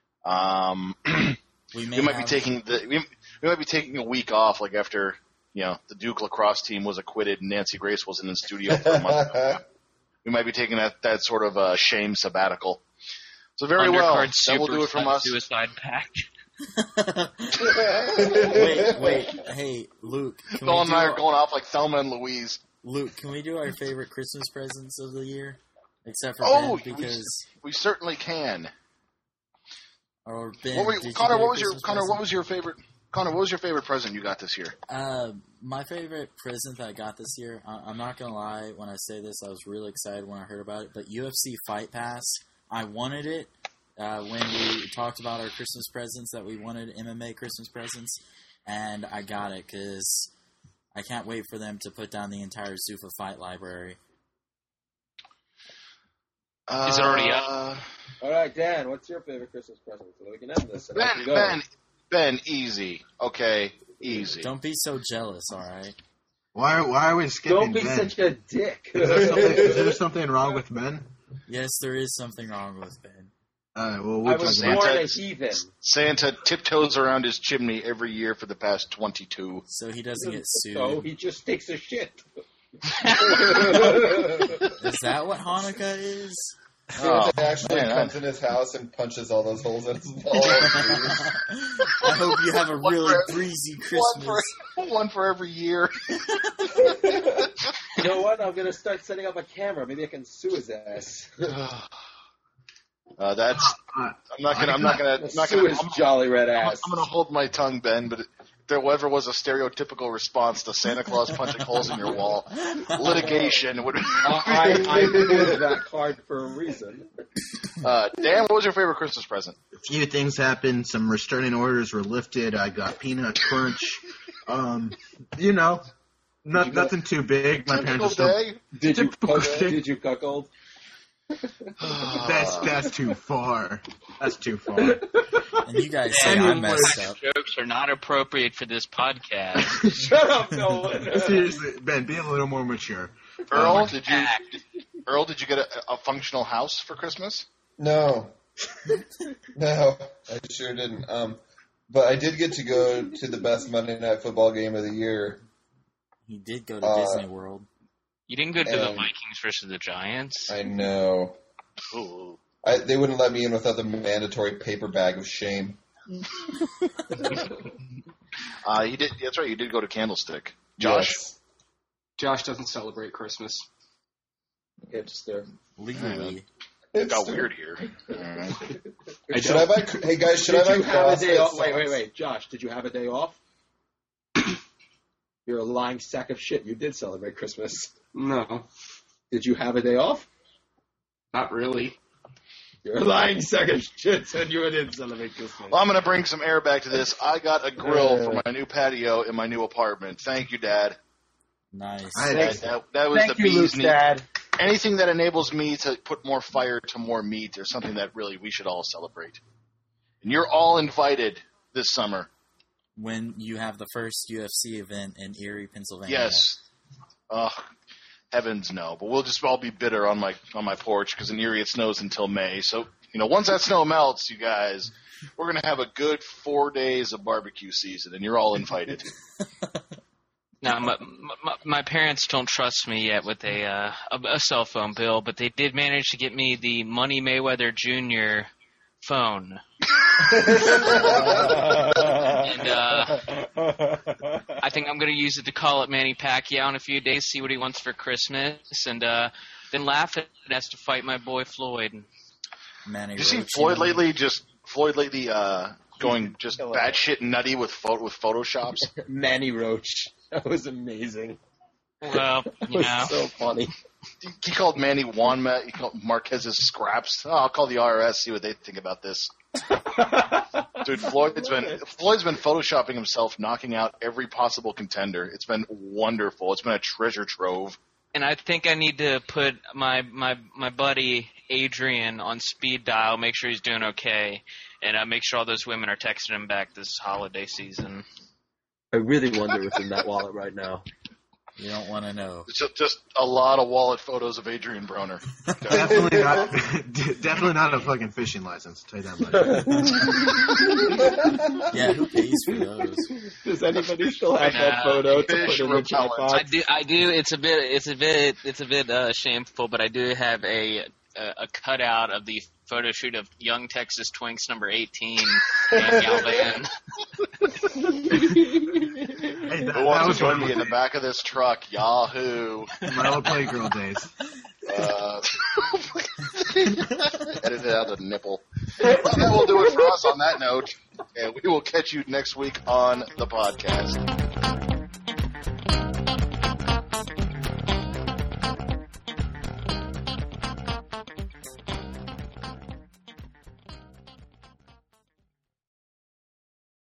We might be taking a week off, like after the Duke lacrosse team was acquitted and Nancy Grace wasn't in studio for a month. We might be taking that sort of shame sabbatical. So very well. That will do it from us. Suicide pact. Wait. Hey, Luke. Nolan and I are going off like Thelma and Louise. Luke, can we do our favorite Christmas presents of the year? Except for Ben, because we certainly can. Or Ben, Connor, what was your favorite present you got this year? My favorite present that I got this year, I'm not going to lie when I say this, I was really excited when I heard about it, but UFC Fight Pass, I wanted it when we talked about our Christmas presents, that we wanted MMA Christmas presents, and I got it because I can't wait for them to put down the entire Zuffa Fight library. Is it already up? All right, Dan, what's your favorite Christmas present? So we can end this. Ben, easy. Okay, easy. Don't be so jealous, all right? Why are we skipping Don't be Ben? such a dick. Is there something wrong with Ben? Yes, there is something wrong with Ben. Well, I was Santa- born a heathen. Santa tiptoes around his chimney every year for the past 22. So he doesn't get sued. So he just takes a shit. Is that what Hanukkah is? Santa actually man, comes in his house and punches all those holes in his wall. I hope you have a really breezy Christmas. One for every year. You know what? I'm gonna start setting up a camera. Maybe I can sue his ass. That's. I'm not gonna. Sue his jolly red ass. I'm gonna hold my tongue, Ben. But if there ever was a stereotypical response to Santa Claus punching holes in your wall, litigation would. I pulled that card for a reason. Dan, what was your favorite Christmas present? A few things happened. Some restraining orders were lifted. I got peanut crunch. Nothing too big. My parents are still. Day? Did you Typical thing. Did you cuckold? That's too far. That's too far. And you guys say I messed up. Jokes are not appropriate for this podcast. Shut up, Nolan. Seriously, Ben, be a little more mature. Earl, did you get a functional house for Christmas? No, I sure didn't. But I did get to go to the best Monday Night Football game of the year. He did go to Disney World. You didn't go to the Vikings versus the Giants? I know. Ooh. They wouldn't let me in without the mandatory paper bag of shame. You did. That's right. You did go to Candlestick. Josh. Yes. Josh doesn't celebrate Christmas. Hipster. Legally. It got weird here. Should I buy? Hey guys, should I buy? Did you have a day off? CrossFit Wait, Josh, did you have a day off? You're a lying sack of shit. You did celebrate Christmas. No, Did you have a day off? not really. You're a lying sack of shit. Said you didn't celebrate Christmas. Well, I'm going to bring some air back to this. I got a grill for my new patio in my new apartment. Thank you, Dad. Nice. That was the bee's knees. Dad. Anything that enables me to put more fire to more meat is something that really we should all celebrate. And you're all invited this summer. When you have the first UFC event in Erie, Pennsylvania. Yes. Heavens no. But we'll just all be bitter on my porch because in Erie it snows until May. So, once that snow melts, you guys, we're going to have a good 4 days of barbecue season, and you're all invited. Now, my parents don't trust me yet with a cell phone bill, but they did manage to get me the Money Mayweather Jr. phone. And I think I'm going to use it to call up Manny Pacquiao in a few days, see what he wants for Christmas, and then laugh at us to fight my boy Floyd. Manny Did you see Roach, Floyd lately? Floyd lately going just batshit nutty with photoshops. Manny Roach. That was amazing. Well, That was so funny. He called Manny Juanma. He called Marquez's scraps. Oh, I'll call the IRS, see what they think about this. Dude, Floyd's been photoshopping himself, knocking out every possible contender. It's been wonderful. It's been a treasure trove. and I think I need to put my buddy Adrian on speed dial, make sure he's doing okay, and make sure all those women are texting him back this holiday season. I really wonder what's in that wallet right now. You don't want to know. It's just a lot of wallet photos of Adrian Broner. Definitely not a fucking fishing license. Tell you that much. Yeah, who pays for those? Does anybody still have that photo to put in the chat box? I do. It's a bit shameful, but I do have a cutout of the photo shoot of Young Texas Twinks number 18 and Galvan. Hey, Who wants to join me in the back of this truck? Yahoo! My old Playgirl days. Edit out a nipple. Well, that will do it for us on that note. And we will catch you next week on the podcast.